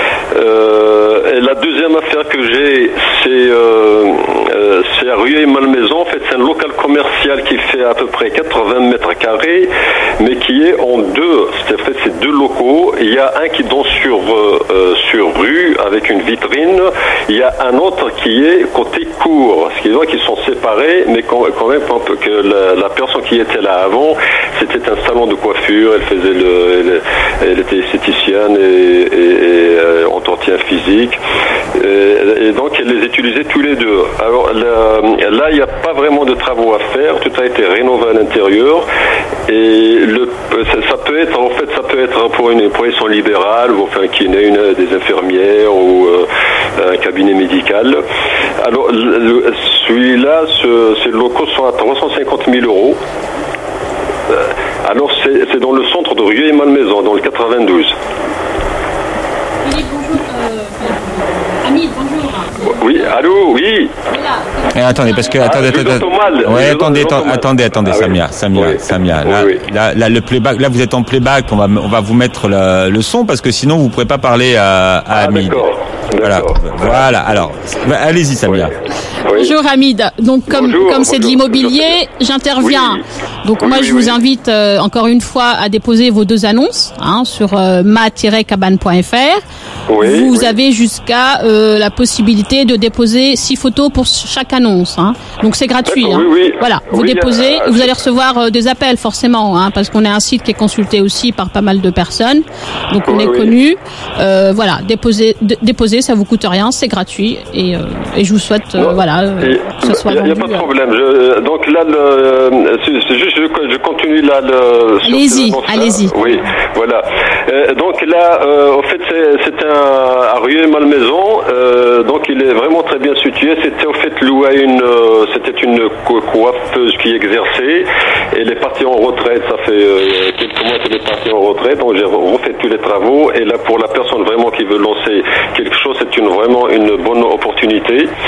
Euh, et la deuxième affaire que j'ai, c'est euh, euh, c'est à Rueil-Malmaison. En fait, c'est un local commercial qui fait à peu près quatre-vingts mètres carrés, mais qui est en deux. C'est, en fait, c'est deux locaux. Il y a un qui donne sur euh, sur rue avec une vitrine. Il y a un autre qui est côté cour. Ce qui veut dire qu'ils sont séparés, mais quand, quand même que la, la personne qui était là avant, c'était un salon de coiffure. Elle faisait le, elle, elle était esthéticienne et, et, et euh, entretien physique. Et, et donc elle les utilisait tous les deux. Alors là, là il n'y a pas vraiment de travaux à faire. Tout a été rénové à l'intérieur. Et le, ça, ça peut être, en fait, ça peut être pour une profession libérale ou enfin un kiné, une des infirmières ou euh, un cabinet médical. Alors le, celui-là, ce, ces locaux sont à trois cent cinquante mille euros. Alors c'est, c'est dans le centre de Rueil-Malmaison, dans le quatre-vingt-douze. Philippe, bonjour. Euh, Hamid, bonjour. Oui, allô, oui. Eh, attendez, parce que attendez, ah, attendez, mal. Ouais, attendez, attendez, attendez, attendez, ah, Samia, Samia, oui. Samia. Là, oui, oui. Là, là, le playback, là, vous êtes en playback. On va, on va vous mettre le, le son parce que sinon vous pourrez pas parler à, à ah, Hamid. D'accord. Voilà, d'accord. Voilà. Alors, allez-y, Samia. Oui. Oui. Bonjour Hamid. Donc comme bonjour, comme c'est bonjour. De l'immobilier, j'interviens. Oui. Donc oui, moi je oui, vous invite euh, encore une fois à déposer vos deux annonces hein, sur euh, ma tiret cabane point f r. Oui, vous oui. avez jusqu'à euh, la possibilité de déposer six photos pour chaque annonce. Hein. Donc c'est gratuit. Hein. Oui, oui. Voilà, vous oui, déposez, euh, vous allez recevoir euh, des appels forcément, hein, parce qu'on est un site qui est consulté aussi par pas mal de personnes. Donc on oui, est oui. connu. Euh, voilà, déposer, d- déposer, ça vous coûte rien, c'est gratuit et, euh, et je vous souhaite euh, voilà. Euh, Il n'y a, a pas de problème. Je, donc là, le, c'est, c'est juste, je, je continue là. Le, allez-y, allez-y. Oui, voilà. Euh, donc là, euh, en fait, c'est, c'est un à Rueil-Malmaison. Euh, donc il est vraiment très bien situé. C'était en fait loué à une, euh, c'était une coiffeuse qui exerçait. Et elle est partie en retraite. Ça fait euh, quelques mois qu'elle est partie en retraite. Donc j'ai refait tous les travaux. Et là, pour la personne vraiment qui veut lancer quelque chose, c'est une vraiment une bonne opportunité.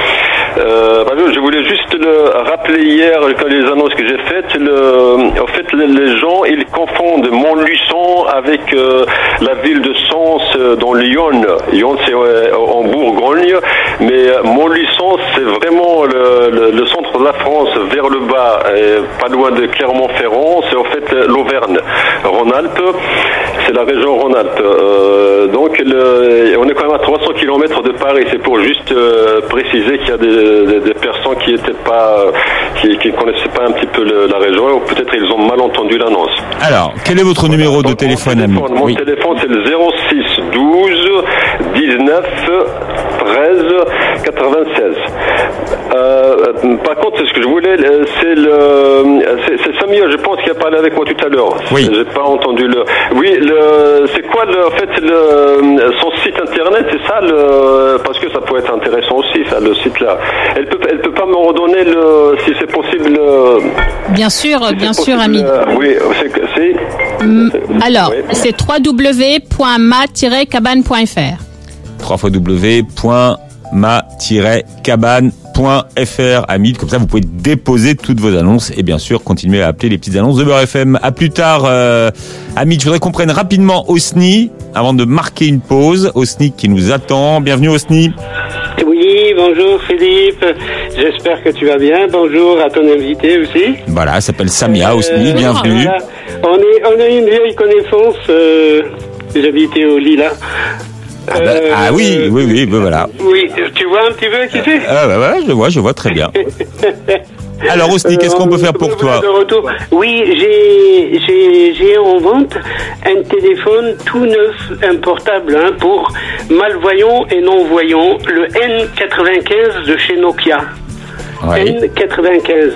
Euh, bah, je voulais juste le rappeler hier, quand les annonces que j'ai faites, le, en fait, les, les gens, ils confondent Montluçon avec euh, la ville de Sens euh, dans Lyon. Lyon, c'est euh, en Bourgogne, mais euh, Montluçon, c'est vraiment le, le, le centre de la France, vers le bas, et pas loin de Clermont-Ferrand. C'est en fait l'Auvergne, Rhône-Alpes. C'est la région Rhône-Alpes. Euh, donc, le, on est quand même à trois cents kilomètres de Paris. C'est pour juste euh, préciser qu'il y a des, des, des personnes qui étaient pas, qui, qui connaissaient pas un petit peu le, la région, ou peut-être ils ont mal entendu l'annonce. Alors, quel est votre numéro voilà, de téléphone, ami? ami Mon oui. téléphone, c'est le zéro six douze dix-neuf treize quatre-vingt-seize. Euh, par contre, ce que je voulais, c'est le, c'est, c'est Samia, je pense, qui a parlé avec moi tout à l'heure. Oui. J'ai pas entendu le. Oui, le, c'est quoi le, en fait, le, son site internet, c'est ça, le, parce que ça pourrait être intéressant aussi, ça, le site là. Elle peut, elle peut pas me redonner le, si c'est possible. Le, bien sûr, si bien possible, sûr, ami. euh, oui, c'est, c'est. Mm, alors, oui. c'est w w w point ma tiret cabane point f r. w w w point ma tiret cabane point f r, Hamid, comme ça vous pouvez déposer toutes vos annonces et bien sûr continuer à appeler les petites annonces de Beurre F M. À plus tard, euh, Hamid, je voudrais qu'on prenne rapidement Osni avant de marquer une pause. Osni qui nous attend. Bienvenue Osni. Oui, bonjour Philippe, j'espère que tu vas bien. Bonjour à ton invité aussi. Voilà, elle s'appelle Samia, Osni, euh, bienvenue. Voilà. On, est, on a une vieille connaissance, euh, j'habitais au Lila. Ah, bah, euh, ah oui, oui, oui, ben voilà. Oui, tu vois un petit peu qui c'est? Ah bah ouais, je vois, je vois très bien. Alors Osni, qu'est-ce qu'on peut faire pour toi? De retour. Oui, j'ai, j'ai, j'ai en vente un téléphone tout neuf, un portable hein, pour malvoyants et non-voyants, le N quatre-vingt-quinze de chez Nokia. Oui. N quatre-vingt-quinze.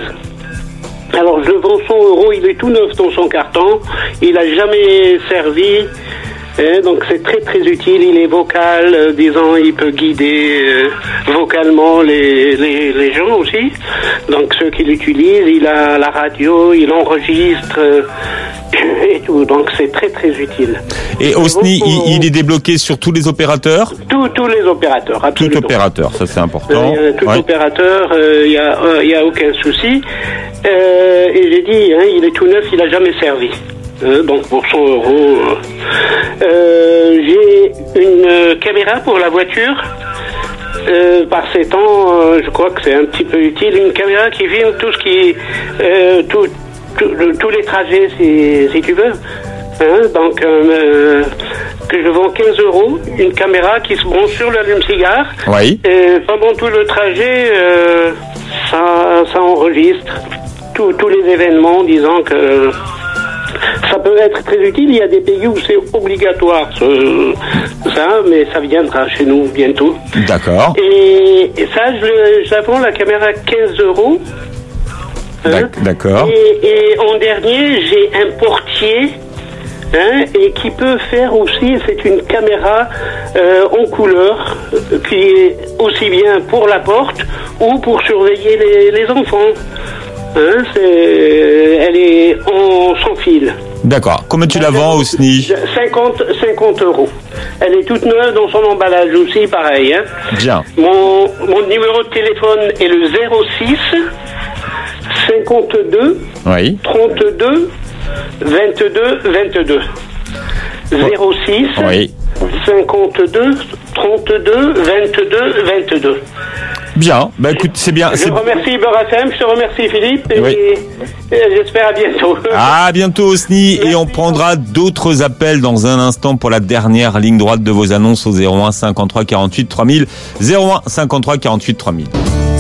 Alors je le vends cent euros, il est tout neuf dans son carton, il n'a jamais servi. Eh, donc c'est très très utile, il est vocal, euh, disons il peut guider euh, vocalement les, les, les gens aussi, donc ceux qui l'utilisent, il a la radio, il enregistre euh, et tout, donc c'est très très utile. Et Osni, bon, il, il est débloqué sur tous les opérateurs? Tous tous les opérateurs, absolument. Tout opérateur, ça c'est important. Euh, tout ouais. opérateur, il euh, n'y a, euh, y a aucun souci. Euh, et j'ai dit, hein, il est tout neuf, il n'a jamais servi. Euh, donc pour cent euros. Euh, j'ai une euh, caméra pour la voiture. Euh, par ces temps, euh, je crois que c'est un petit peu utile. Une caméra qui filme tout ce qui, euh, tout, tout, tous les trajets, si, si tu veux. Hein, donc euh, que je vends quinze euros. Une caméra qui se branche sur l'allume-cigare. Oui. Et pendant tout le trajet, euh, ça, ça enregistre tous tous les événements, disant que. Ça peut être très utile, il y a des pays où c'est obligatoire ce, ça, mais ça viendra chez nous bientôt. D'accord. Et, et ça, je, je la vends la caméra quinze euros. Hein. D'accord. Et, et en dernier, j'ai un portier hein, et qui peut faire aussi, c'est une caméra euh, en couleur euh, qui est aussi bien pour la porte ou pour surveiller les, les enfants. Hein, c'est, elle est en sans fil. D'accord. Comment tu la vends, Osni? cinquante euros. Elle est toute neuve dans son emballage aussi, pareil. Hein. Bien. Mon, mon numéro de téléphone est le zéro six cinquante-deux oui. trente-deux vingt-deux vingt-deux. zéro six oui. cinquante-deux trente-deux vingt-deux vingt-deux. Bien, bah écoute, c'est bien. Je c'est... remercie Beurre F M, je te remercie Philippe, et, oui. et j'espère à bientôt. À bientôt Osni, et on prendra d'autres appels dans un instant pour la dernière ligne droite de vos annonces au zéro un cinquante-trois quarante-huit trois mille, zéro un cinquante-trois quarante-huit trois mille.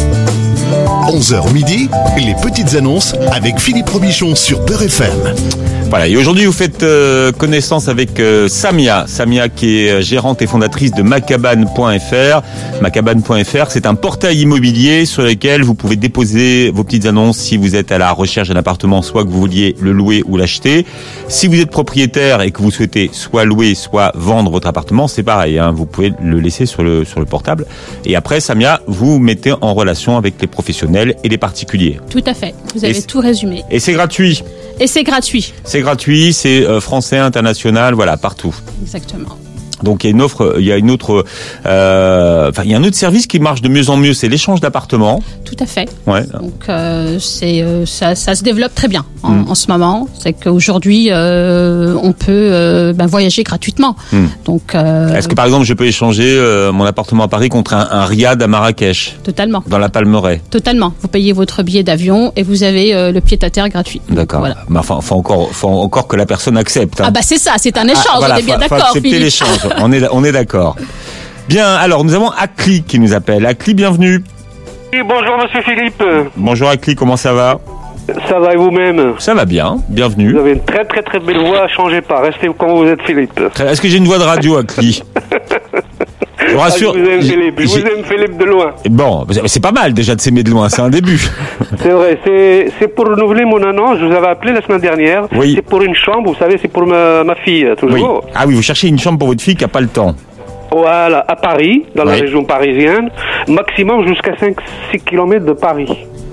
onze heures midi, les petites annonces avec Philippe Robichon sur Beurre F M. Voilà, et aujourd'hui vous faites euh, connaissance avec euh, Samia, Samia qui est gérante et fondatrice de macabane point f r. macabane point f r, c'est un portail immobilier sur lequel vous pouvez déposer vos petites annonces si vous êtes à la recherche d'un appartement, soit que vous vouliez le louer ou l'acheter. Si vous êtes propriétaire et que vous souhaitez soit louer, soit vendre votre appartement, c'est pareil, hein, vous pouvez le laisser sur le sur le portable. Et après, Samia, vous mettez en relation avec les professionnels et les particuliers. Tout à fait, vous avez et tout résumé. Et c'est gratuit. Et c'est gratuit. C'est gratuit, c'est euh, français, international, voilà, partout. Exactement. Donc il y a une offre, il y a une autre, euh, enfin il y a un autre service qui marche de mieux en mieux, c'est l'échange d'appartements. Tout à fait. Ouais. Donc euh, c'est euh, ça, ça se développe très bien en, Mm. en ce moment. C'est qu'aujourd'hui euh, on peut euh, ben, voyager gratuitement. Mm. Donc euh, Est-ce que par exemple je peux échanger euh, mon appartement à Paris contre un, un riad à Marrakech, totalement. dans la Palmeraie? Totalement. Vous payez votre billet d'avion et vous avez euh, le pied-à-terre gratuit. D'accord. Voilà. Mais enfin, faut encore, faut encore que la personne accepte. Hein. Ah bah c'est ça, c'est un échange. Ah, voilà, on est bien faut- faut d'accord, accepter Philippe. l'échange. On est, on est d'accord. Bien. Alors, nous avons Akli qui nous appelle. Akli, bienvenue. Oui, bonjour Monsieur Philippe. Bonjour Akli, comment ça va? Ça va et vous-même? Ça va bien. Bienvenue. Vous avez une très très très belle voix, changez pas, restez comme vous êtes Philippe. Très- Est-ce que j'ai une voix de radio, Akli? Je vous Ah, rassure. je vous aime j'ai- Philippe, je vous j'ai- aime Philippe de loin. Bon, c'est pas mal déjà de s'aimer de loin, c'est un début. C'est vrai, c'est c'est pour renouveler mon annonce, je vous avais appelé la semaine dernière. Oui. C'est pour une chambre, vous savez, c'est pour ma, ma fille, Oui. toujours. Ah oui, vous cherchez une chambre pour votre fille qui a pas le temps. Voilà, à Paris, dans la Oui. région parisienne, maximum jusqu'à cinq six kilomètres de Paris.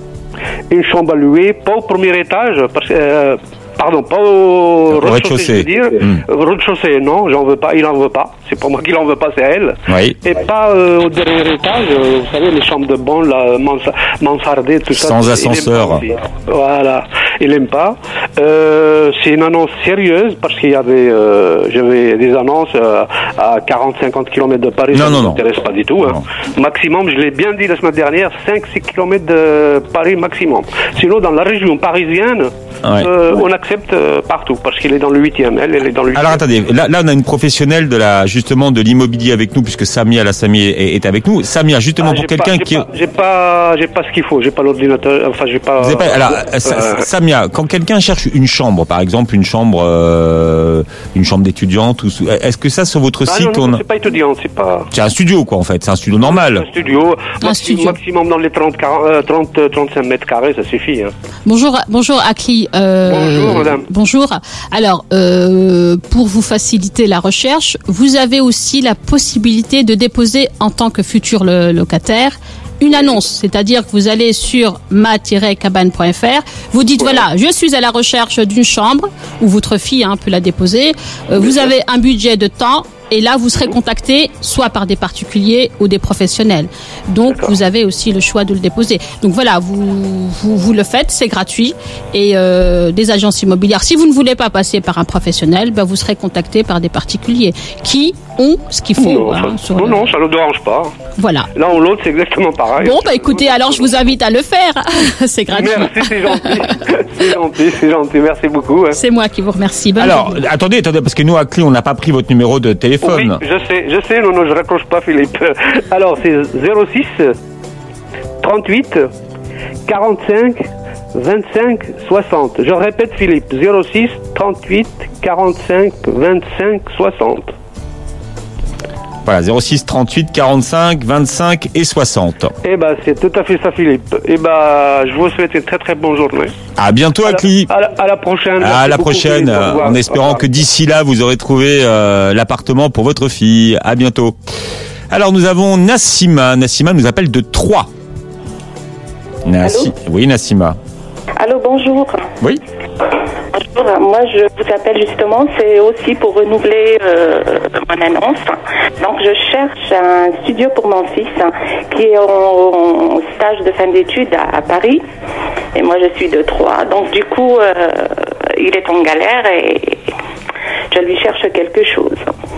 Une chambre à louer, pas au premier étage, parce que... euh, Pardon, pas au rez-de-chaussée, je veux dire. Mm. Euh, Rez-de-chaussée, non, j'en veux pas, il en veut pas. C'est pas moi qui l'en veux pas, c'est elle. Oui. Et pas euh, au dernier étage, euh, vous savez, les chambres de banc, la mansa- mansardée, tout ça. Sans il aime ascenseur. pas aussi. Voilà, il aime pas. Euh, c'est une annonce sérieuse parce qu'il y avait, euh, j'avais des annonces euh, à quarante à cinquante kilomètres de Paris. Non, ça non, ne non. m'intéresse pas du tout. Hein. Maximum, je l'ai bien dit la semaine dernière, cinq à six kilomètres de Paris maximum. Sinon, dans la région parisienne, Ouais. euh, on accepte euh, partout parce qu'il est dans le huitième. Elle, elle est dans le huitième. Alors attendez, là, là on a une professionnelle de la justement de l'immobilier avec nous puisque Samia, la Samia est, est avec nous. Samia, justement Ah, pour j'ai quelqu'un pas- qui j'ai pas, j'ai pas, j'ai pas ce qu'il faut. J'ai pas l'ordinateur. Enfin, j'ai pas. Vous avez pas- alors, euh, Sa- euh, Samia, quand quelqu'un cherche une chambre, par exemple une chambre, euh, une chambre d'étudiante, ou sous- est-ce que ça sur votre ah, site non, non, on... c'est pas étudiant, c'est pas. C'est un studio quoi en fait, c'est un studio normal. Un studio, maxi- maximum dans les trente, quarante, euh, trente, trente-cinq mètres carrés, ça suffit. Hein. Bonjour, bonjour Akli. Euh, Bonjour, madame. Bonjour. Alors, euh, pour vous faciliter la recherche, vous avez aussi la possibilité de déposer en tant que futur le- locataire une annonce, c'est-à-dire que vous allez sur ma tiret cabane point f r, vous dites voilà, je suis à la recherche d'une chambre, ou votre fille hein, peut la déposer, euh, vous avez un budget de temps, et là vous serez contacté soit par des particuliers ou des professionnels. Donc vous avez aussi le choix de le déposer. Donc voilà, vous vous, vous le faites, c'est gratuit, et euh, des agences immobilières. Si vous ne voulez pas passer par un professionnel, ben, vous serez contacté par des particuliers qui ont ce qu'il faut. Non, hein, ça, sur non, le- non, ça ne dérange pas. Voilà. L'un ou l'autre, c'est exactement pareil. Bon, bah écoutez, alors je vous invite à le faire. C'est gratuit. Merci, c'est gentil. c'est gentil, c'est gentil. Merci beaucoup. hein. C'est moi qui vous remercie. Bonne Alors journée. attendez, attendez parce que nous à Cli on n'a pas pris votre numéro de téléphone. Oui, je sais, je sais, non, non, je raccroche pas, Philippe. Alors, c'est zéro six trente-huit quarante-cinq vingt-cinq soixante. Je répète, Philippe, zéro six trente-huit quarante-cinq vingt-cinq soixante. Voilà, zéro six trente-huit quarante-cinq vingt-cinq et soixante. Eh ben, c'est tout à fait ça, Philippe. Eh ben, je vous souhaite une très très bonne journée. À bientôt à Cli. À la, à la prochaine. À Merci la beaucoup, prochaine, Philippe. Au euh, revoir. en Au espérant revoir. que d'ici là, vous aurez trouvé euh, l'appartement pour votre fille. À bientôt. Alors, nous avons Nassima. Nassima nous appelle de Troyes. Nassi- oui, Nassima. Allô, bonjour. Oui. Bonjour, moi je vous appelle justement, c'est aussi pour renouveler euh, mon annonce. Donc je cherche un studio pour mon fils hein, qui est en, en stage de fin d'études à, à Paris. Et moi je suis de Troyes. Donc du coup, euh, il est en galère et je lui cherche quelque chose.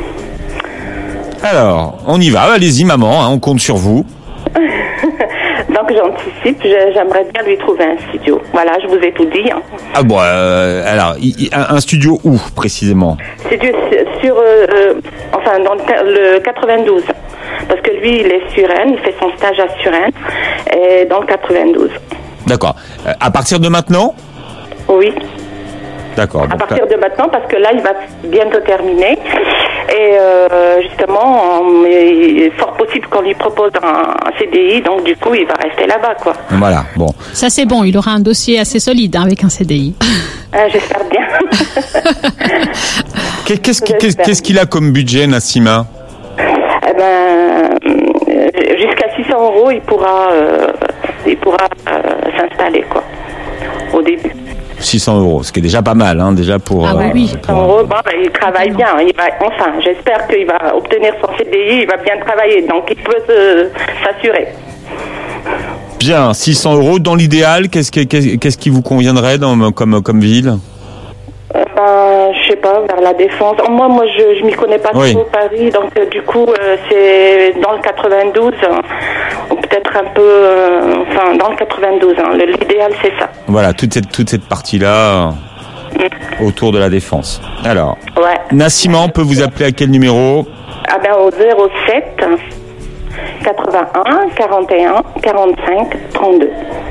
Alors, on y va. Allez-y, maman. hein, on compte sur vous. Donc j'anticipe, je- j'aimerais bien lui trouver un studio. Voilà, je vous ai tout dit. hein. Ah bon, euh, alors, il- il- un un studio où, précisément? C'est du- sur, euh, euh, enfin, dans le, le quatre-vingt-douze. Parce que lui, il est sur Rennes, il fait son stage à Suresnes, et dans le quatre-vingt-douze. D'accord. Euh, à partir de maintenant? Oui, D'accord. à donc, partir de maintenant, parce que là, il va bientôt terminer. Et euh, justement, on- il est fort possible qu'on lui propose un, un C D I, donc du coup, il va rester là-bas, quoi. Voilà, bon. Ça c'est bon, il aura un dossier assez solide hein, avec un C D I. Euh, J'espère bien. Qu'est- Qu'est-ce qu'il qu'est- qu'est-ce qu'il a comme budget, Nassima? Eh ben, euh, jusqu'à six cents euros, il pourra, euh, il pourra euh, s'installer, quoi, au début. six cents euros, ce qui est déjà pas mal, hein, déjà pour... Ah euh, oui, six cents euros, bon, ben, il travaille bien. Il va, enfin, j'espère qu'il va obtenir son C D I, il va bien travailler, donc il peut se, s'assurer. Bien, six cents euros. Dans l'idéal, qu'est-ce qui, qu'est-ce qui vous conviendrait dans, comme, comme ville? Euh, ben, je sais pas, vers la Défense. Moi, moi, je, je m'y connais pas Oui. trop Paris, donc euh, du coup, euh, c'est dans le quatre-vingt-douze, euh, ou peut-être un peu, euh, enfin, dans le quatre-vingt-douze. Hein. Le- L'idéal, c'est ça. Voilà, toute cette, toute cette partie-là euh, autour de la Défense. Alors, Ouais. Nassima, on peut vous appeler à quel numéro? Ah ben au zéro sept quatre-vingt-un quarante et un quarante-cinq trente-deux.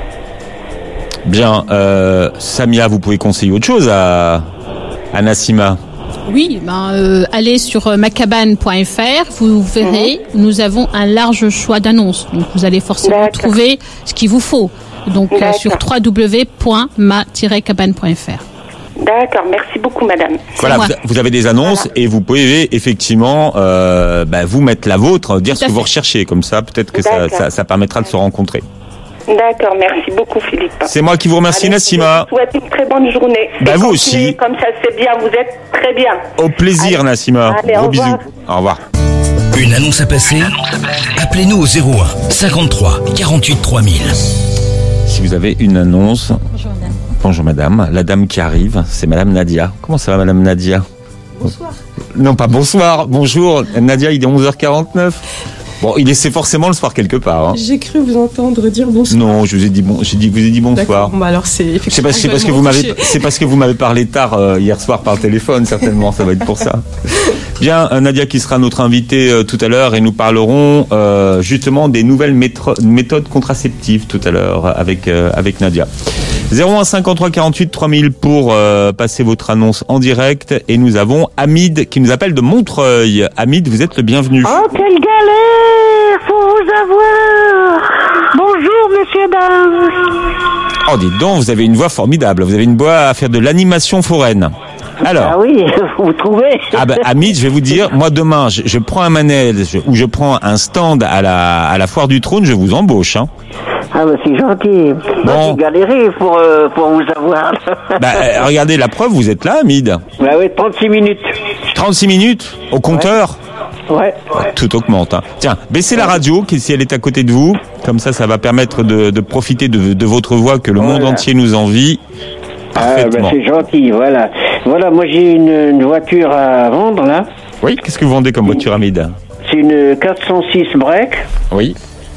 Bien, euh, Samia, vous pouvez conseiller autre chose à, à Nassima? Oui, ben, euh, allez sur euh, macabane point f r, vous verrez, nous avons un large choix d'annonces. Donc vous allez forcément D'accord. trouver ce qu'il vous faut. Donc euh, D'accord. sur w w w point ma tiret cabane point f r. D'accord, merci beaucoup madame. Voilà, moi. vous, vous avez des annonces et vous pouvez effectivement euh, bah, vous mettre la vôtre, dire Tout ce à que vous fait. recherchez. Comme ça, peut-être que ça, D'accord. ça, ça permettra de se rencontrer. D'accord, merci beaucoup Philippe. C'est moi qui vous remercie, Allez, Nassima. Je vous souhaite une très bonne journée. Bah, Et vous continuez aussi. Comme ça c'est bien, vous êtes très bien. Au plaisir, Allez. Nassima. Allez, Gros au revoir. bisous. Au revoir. Une annonce à passer? Appelez-nous au zéro un cinquante-trois quarante-huit trois mille. Si vous avez une annonce. Bonjour madame. La dame qui arrive, c'est madame Nadia. Comment ça va madame Nadia? Bonsoir. Non, pas bonsoir. Bonjour. Nadia, il est onze heures quarante-neuf. Bon, il est c'est forcément le soir quelque part. Hein. J'ai cru vous entendre dire bonsoir. Non, je vous ai dit bon, j'ai dit vous ai dit bonsoir. D'accord. Bon, bah alors c'est C'est effectivement. parce, c'est parce que vous m'avez, c'est parce que vous m'avez parlé tard euh, hier soir par téléphone, certainement. Ça va être pour ça. Bien, euh, Nadia qui sera notre invitée euh, tout à l'heure et nous parlerons euh, justement des nouvelles métro- méthodes contraceptives tout à l'heure avec euh, avec Nadia. zéro un cinquante-trois quarante-huit trois mille pour euh, passer votre annonce en direct et nous avons Hamid qui nous appelle de Montreuil. Hamid, vous êtes le bienvenu. Oh, quelle galère pour vous avoir. Bonjour, monsieur, dames. Oh, dites donc, vous avez une voix formidable. Vous avez une voix à faire de l'animation foraine. Alors. Ah oui, vous trouvez? Ah ben, Hamid, je vais vous dire, moi demain, je, je prends un manège ou je prends un stand à la, à la foire du trône, je vous embauche, hein. Ah bah c'est gentil. Bah, Bon. j'ai galéré pour, euh, pour vous avoir. Bah, euh, regardez la preuve, vous êtes là, Hamid. Bah oui, trente-six minutes. trente-six minutes au compteur. Ouais. Tout augmente, hein. Tiens, baissez la radio, qui- si elle est à côté de vous. Comme ça, ça va permettre de, de profiter de, de votre voix que le monde Voilà. entier nous envie. Ah Parfaitement. bah c'est gentil, voilà. Voilà, moi j'ai une, une voiture à vendre là. Oui, qu'est-ce que vous vendez comme voiture, Hamid? C'est une quatre cent six break. Oui.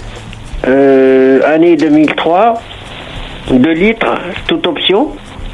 Euh, année deux mille trois. deux litres, toute option.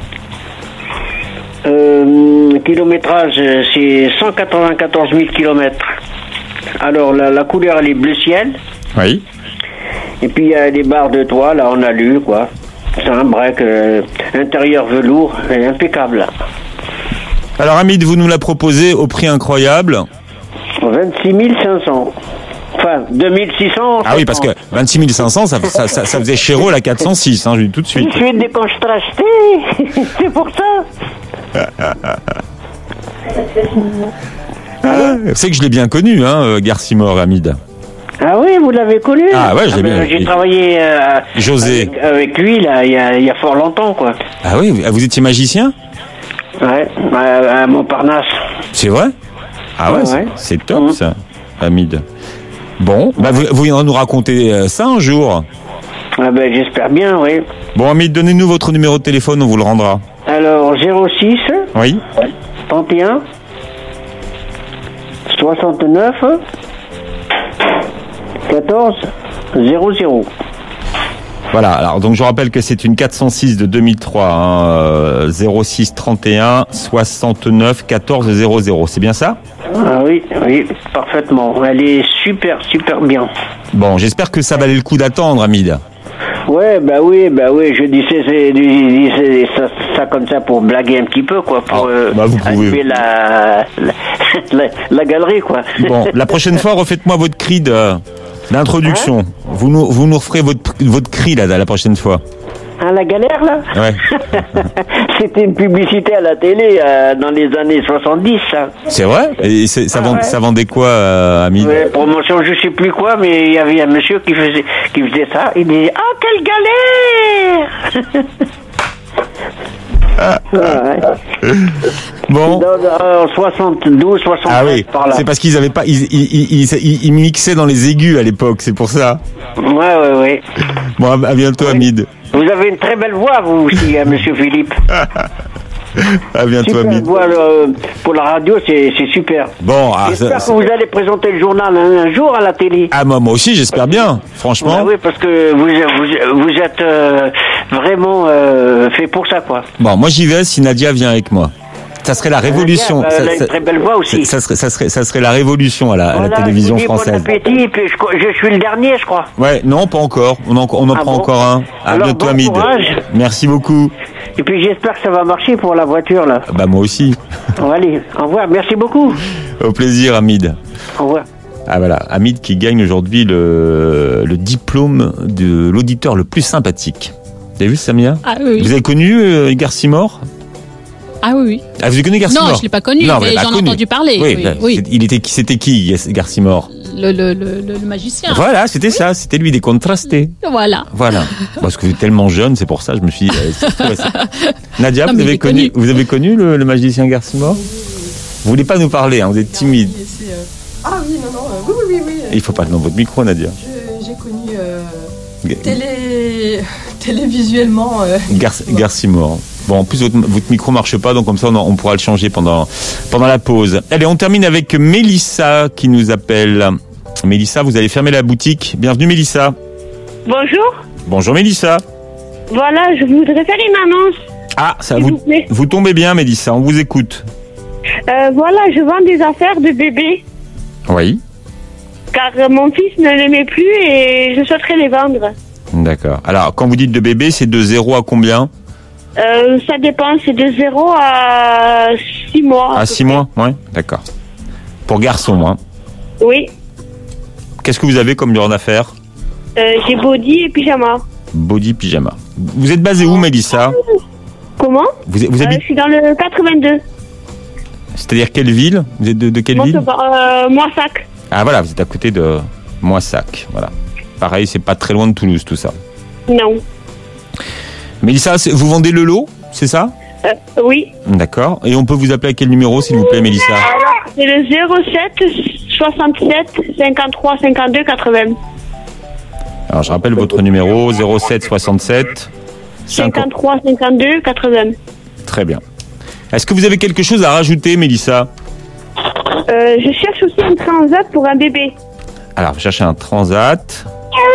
Euh, kilométrage, c'est cent quatre-vingt-quatorze mille kilomètres. Alors la, la couleur elle est bleu ciel. Oui. Et puis il y a des barres de toit là en alu quoi. C'est un break euh, intérieur velours, et impeccable. Alors, Hamid, vous nous la proposez au prix incroyable. vingt-six mille cinq cents. Enfin, deux mille six cents. Ah oui, parce que vingt-six mille cinq cents, ça, ça, ça, ça faisait chéro la quatre cent six, hein, je dis tout de suite. Je suis dès quand je t'ai acheté. C'est pour ça. C'est que je l'ai bien connu, hein, euh, Garcimore, Hamid. Ah oui, vous l'avez connu? Ah ouais, je l'ai ben, bien- J'ai travaillé euh, José. Avec, avec lui là, il y, a, il y a fort longtemps quoi. Ah oui, vous- vous étiez magicien? Ouais, à, à Montparnasse. C'est vrai? Ah ouais, Ouais, c'est- ouais. c'est top ça, Hamid. Bon, bah vous, vous viendrez nous raconter euh, ça un jour. Ah ben j'espère bien, oui. Bon, Hamid, donnez-nous votre numéro de téléphone, on vous le rendra. Alors zéro six Oui. trente et un soixante-neuf quatorze zéro zéro. Voilà, alors donc je rappelle que c'est une quatre cent six de deux mille trois, hein, euh, zéro six trente et un soixante-neuf quatorze zéro zéro, c'est bien ça? Ah oui, oui, parfaitement. Elle est super, super bien. Bon, j'espère que ça valait le coup d'attendre, Hamid. Ouais, bah oui, bah oui, je disais c'est, je disais ça, ça comme ça pour blaguer un petit peu, quoi, pour euh, bah vous pouvez. animer la, la, la, la galerie, quoi. Bon, la prochaine fois, refaites-moi votre cri de, d'introduction. Hein vous, nous, vous nous referez votre, votre cri, là, la prochaine fois. Hein, la galère, là Ouais. C'était une publicité à la télé euh, dans les années soixante-dix, ça. C'est vrai? Et c'est- ça, Ah vend- ouais. ça vendait quoi, euh, Hamid? Ouais, promotion, je sais plus quoi, mais il y avait un monsieur qui faisait, qui faisait ça. Il disait, ah, quelle galère! Bon. Dans, en soixante-douze, soixante-treize, Ah oui, par là. c'est parce qu'ils avaient pas, ils, ils, ils, ils, ils mixaient dans les aigus à l'époque, c'est pour ça. Ouais, ouais, ouais. Bon, à bientôt, Hamid. Vous avez une très belle voix, vous aussi, hein, monsieur Philippe. À bientôt, super Hamid. voix, euh, pour la radio, c'est, c'est super. Bon, ah, J'espère ça- que vous allez présenter le journal un, un jour à la télé. Ah, moi, moi aussi, j'espère bien, franchement. Ah oui, parce que vous, vous, vous êtes euh, vraiment euh, fait pour ça, quoi. Bon, moi, j'y vais si Nadia vient avec moi. Ça serait la révolution. Nadia, ça, elle a une ça- très belle voix aussi. Ça serait, ça serait, ça serait la révolution à la, à la Voilà, télévision je vous dis française. Bon appétit, et puis je, je suis le dernier, je crois. Ouais, non, pas encore. On en, on en Ah prend bon encore un. À Alors, bientôt, bon Hamid. courage. Merci beaucoup. Et puis j'espère que ça va marcher pour la voiture, là. Bah, moi aussi. Bon, allez, au revoir, merci beaucoup. Au plaisir, Hamid. Au revoir. Ah voilà, Hamid qui gagne aujourd'hui le, le diplôme de l'auditeur le plus sympathique. Vous avez vu, Samia? Ah oui, oui. Vous avez connu euh, Edgar Simor? Ah oui, oui. Ah, vous avez connu Edgar Simor? Non, je l'ai pas connu, Non, vous mais l'avez pas j'en ai connu. entendu parler. Oui, Oui, bah, oui. c'est- il était qui? C'était qui, Edgar Simor? Le, le, le, le, le magicien. Voilà, c'était ça, c'était lui, des contrastés. Voilà. Voilà. Parce que vous êtes tellement jeune, c'est pour ça, je me suis. Euh, c'est- ouais, c'est- Nadia, Non, vous mais il avez est connu, connu. vous avez connu le, le magicien Edgar Simor? Vous voulez pas nous parler, hein, vous êtes timide. Ah oui, non, non, euh, oui, oui, oui, oui. Il faut pas dans votre micro, Nadia. Je- J'ai connu euh, Ga- télé... télévisuellement. Euh, Gar, Gar Simor. Bon, en plus, votre, votre micro marche pas, donc comme ça, on, en- on pourra le changer pendant, pendant la pause. Allez, on termine avec Mélissa qui nous appelle. Mélissa, vous allez fermer la boutique. Bienvenue, Mélissa. Bonjour. Bonjour, Mélissa. Voilà, je voudrais faire une annonce. Ah, ça S'il vous, vous plaît. vous tombez bien, Mélissa, on vous écoute. Euh, voilà, je vends des affaires de bébé Oui. car euh, mon fils ne les met plus et je souhaiterais les vendre. D'accord. Alors, quand vous dites de bébé, c'est de zéro à combien? Euh, ça dépend, c'est de zéro à six mois. À six mois? Oui, d'accord. Pour garçon, hein. Oui, Qu'est-ce que vous avez comme genre d'affaires? euh, j'ai body et pyjama. Body, pyjama. Vous êtes basé où, Mélissa? Comment Vous, vous Euh, habitez, Je suis dans le quatre-vingt-deux. c'est-à-dire quelle ville? Vous êtes de, de quelle ville? Euh, Moissac. Ah voilà, vous êtes à côté de Moissac, voilà. Pareil, c'est pas très loin de Toulouse, tout ça. Non. Mélissa, c'est- vous vendez le lot, c'est ça? Euh, oui. D'accord. Et on peut vous appeler à quel numéro, s'il vous plaît, Mélissa? C'est le zéro sept soixante-sept cinquante-trois cinquante-deux quatre-vingts. Alors, je rappelle votre numéro, zéro sept soixante-sept cinquante. cinquante-trois cinquante-deux quatre-vingts. Très bien. Est-ce que vous avez quelque chose à rajouter, Mélissa? Euh, je cherche aussi un transat pour un bébé. Alors, vous cherchez un transat.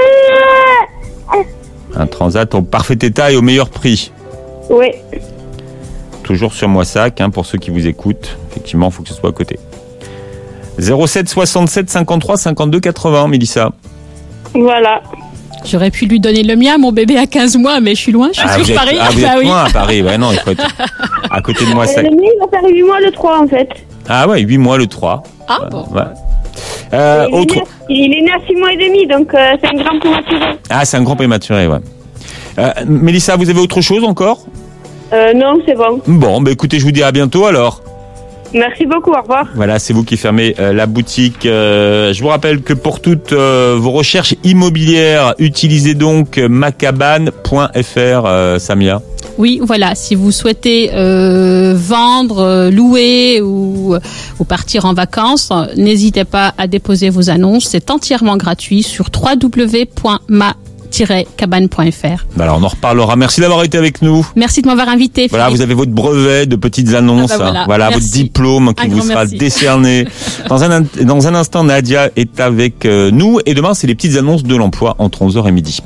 Un transat au parfait état et au meilleur prix. Oui. Toujours sur Moissac, hein, pour ceux qui vous écoutent. Effectivement, il faut que ce soit à côté. zéro sept soixante-sept cinquante-trois cinquante-deux quatre-vingts, Mélissa. Voilà. J'aurais pu lui donner le mien, mon bébé a quinze mois, mais je suis loin, je suis Ah, vous sur êtes, Paris. ah, vous Bah êtes oui. loin à Paris. Ouais, non, il faut être à côté de Euh, Moissac. le mien, il va faire huit mois le trois, en fait. Ah ouais, huit mois le trois. Ah bon. Ouais. Euh, il, est autre... né, il est né à six mois et demi, donc euh, c'est un grand prématuré. Ah, c'est un grand prématuré, ouais. Euh, Mélissa, vous avez autre chose encore? Euh, non, c'est bon. Bon, bah écoutez, je vous dis à bientôt alors. Merci beaucoup, au revoir. Voilà, c'est vous qui fermez euh, la boutique. Euh, je vous rappelle que pour toutes euh, vos recherches immobilières, utilisez donc macabane point f r, euh, Samia. Oui, voilà. Si vous souhaitez euh, vendre, euh, louer ou, ou partir en vacances, euh, n'hésitez pas à déposer vos annonces. C'est entièrement gratuit sur w w w point ma tiret cabane point f r. Alors, on en reparlera. Merci d'avoir été avec nous. Merci de m'avoir invité. Voilà, Philippe. vous avez votre brevet de petites annonces. Ah bah voilà. Voilà, Merci. votre diplôme qui Un vous grand sera merci. décerné. Dans un, in- dans un instant, Nadia est avec euh, nous. Et demain, c'est les petites annonces de l'emploi entre onze heures et midi.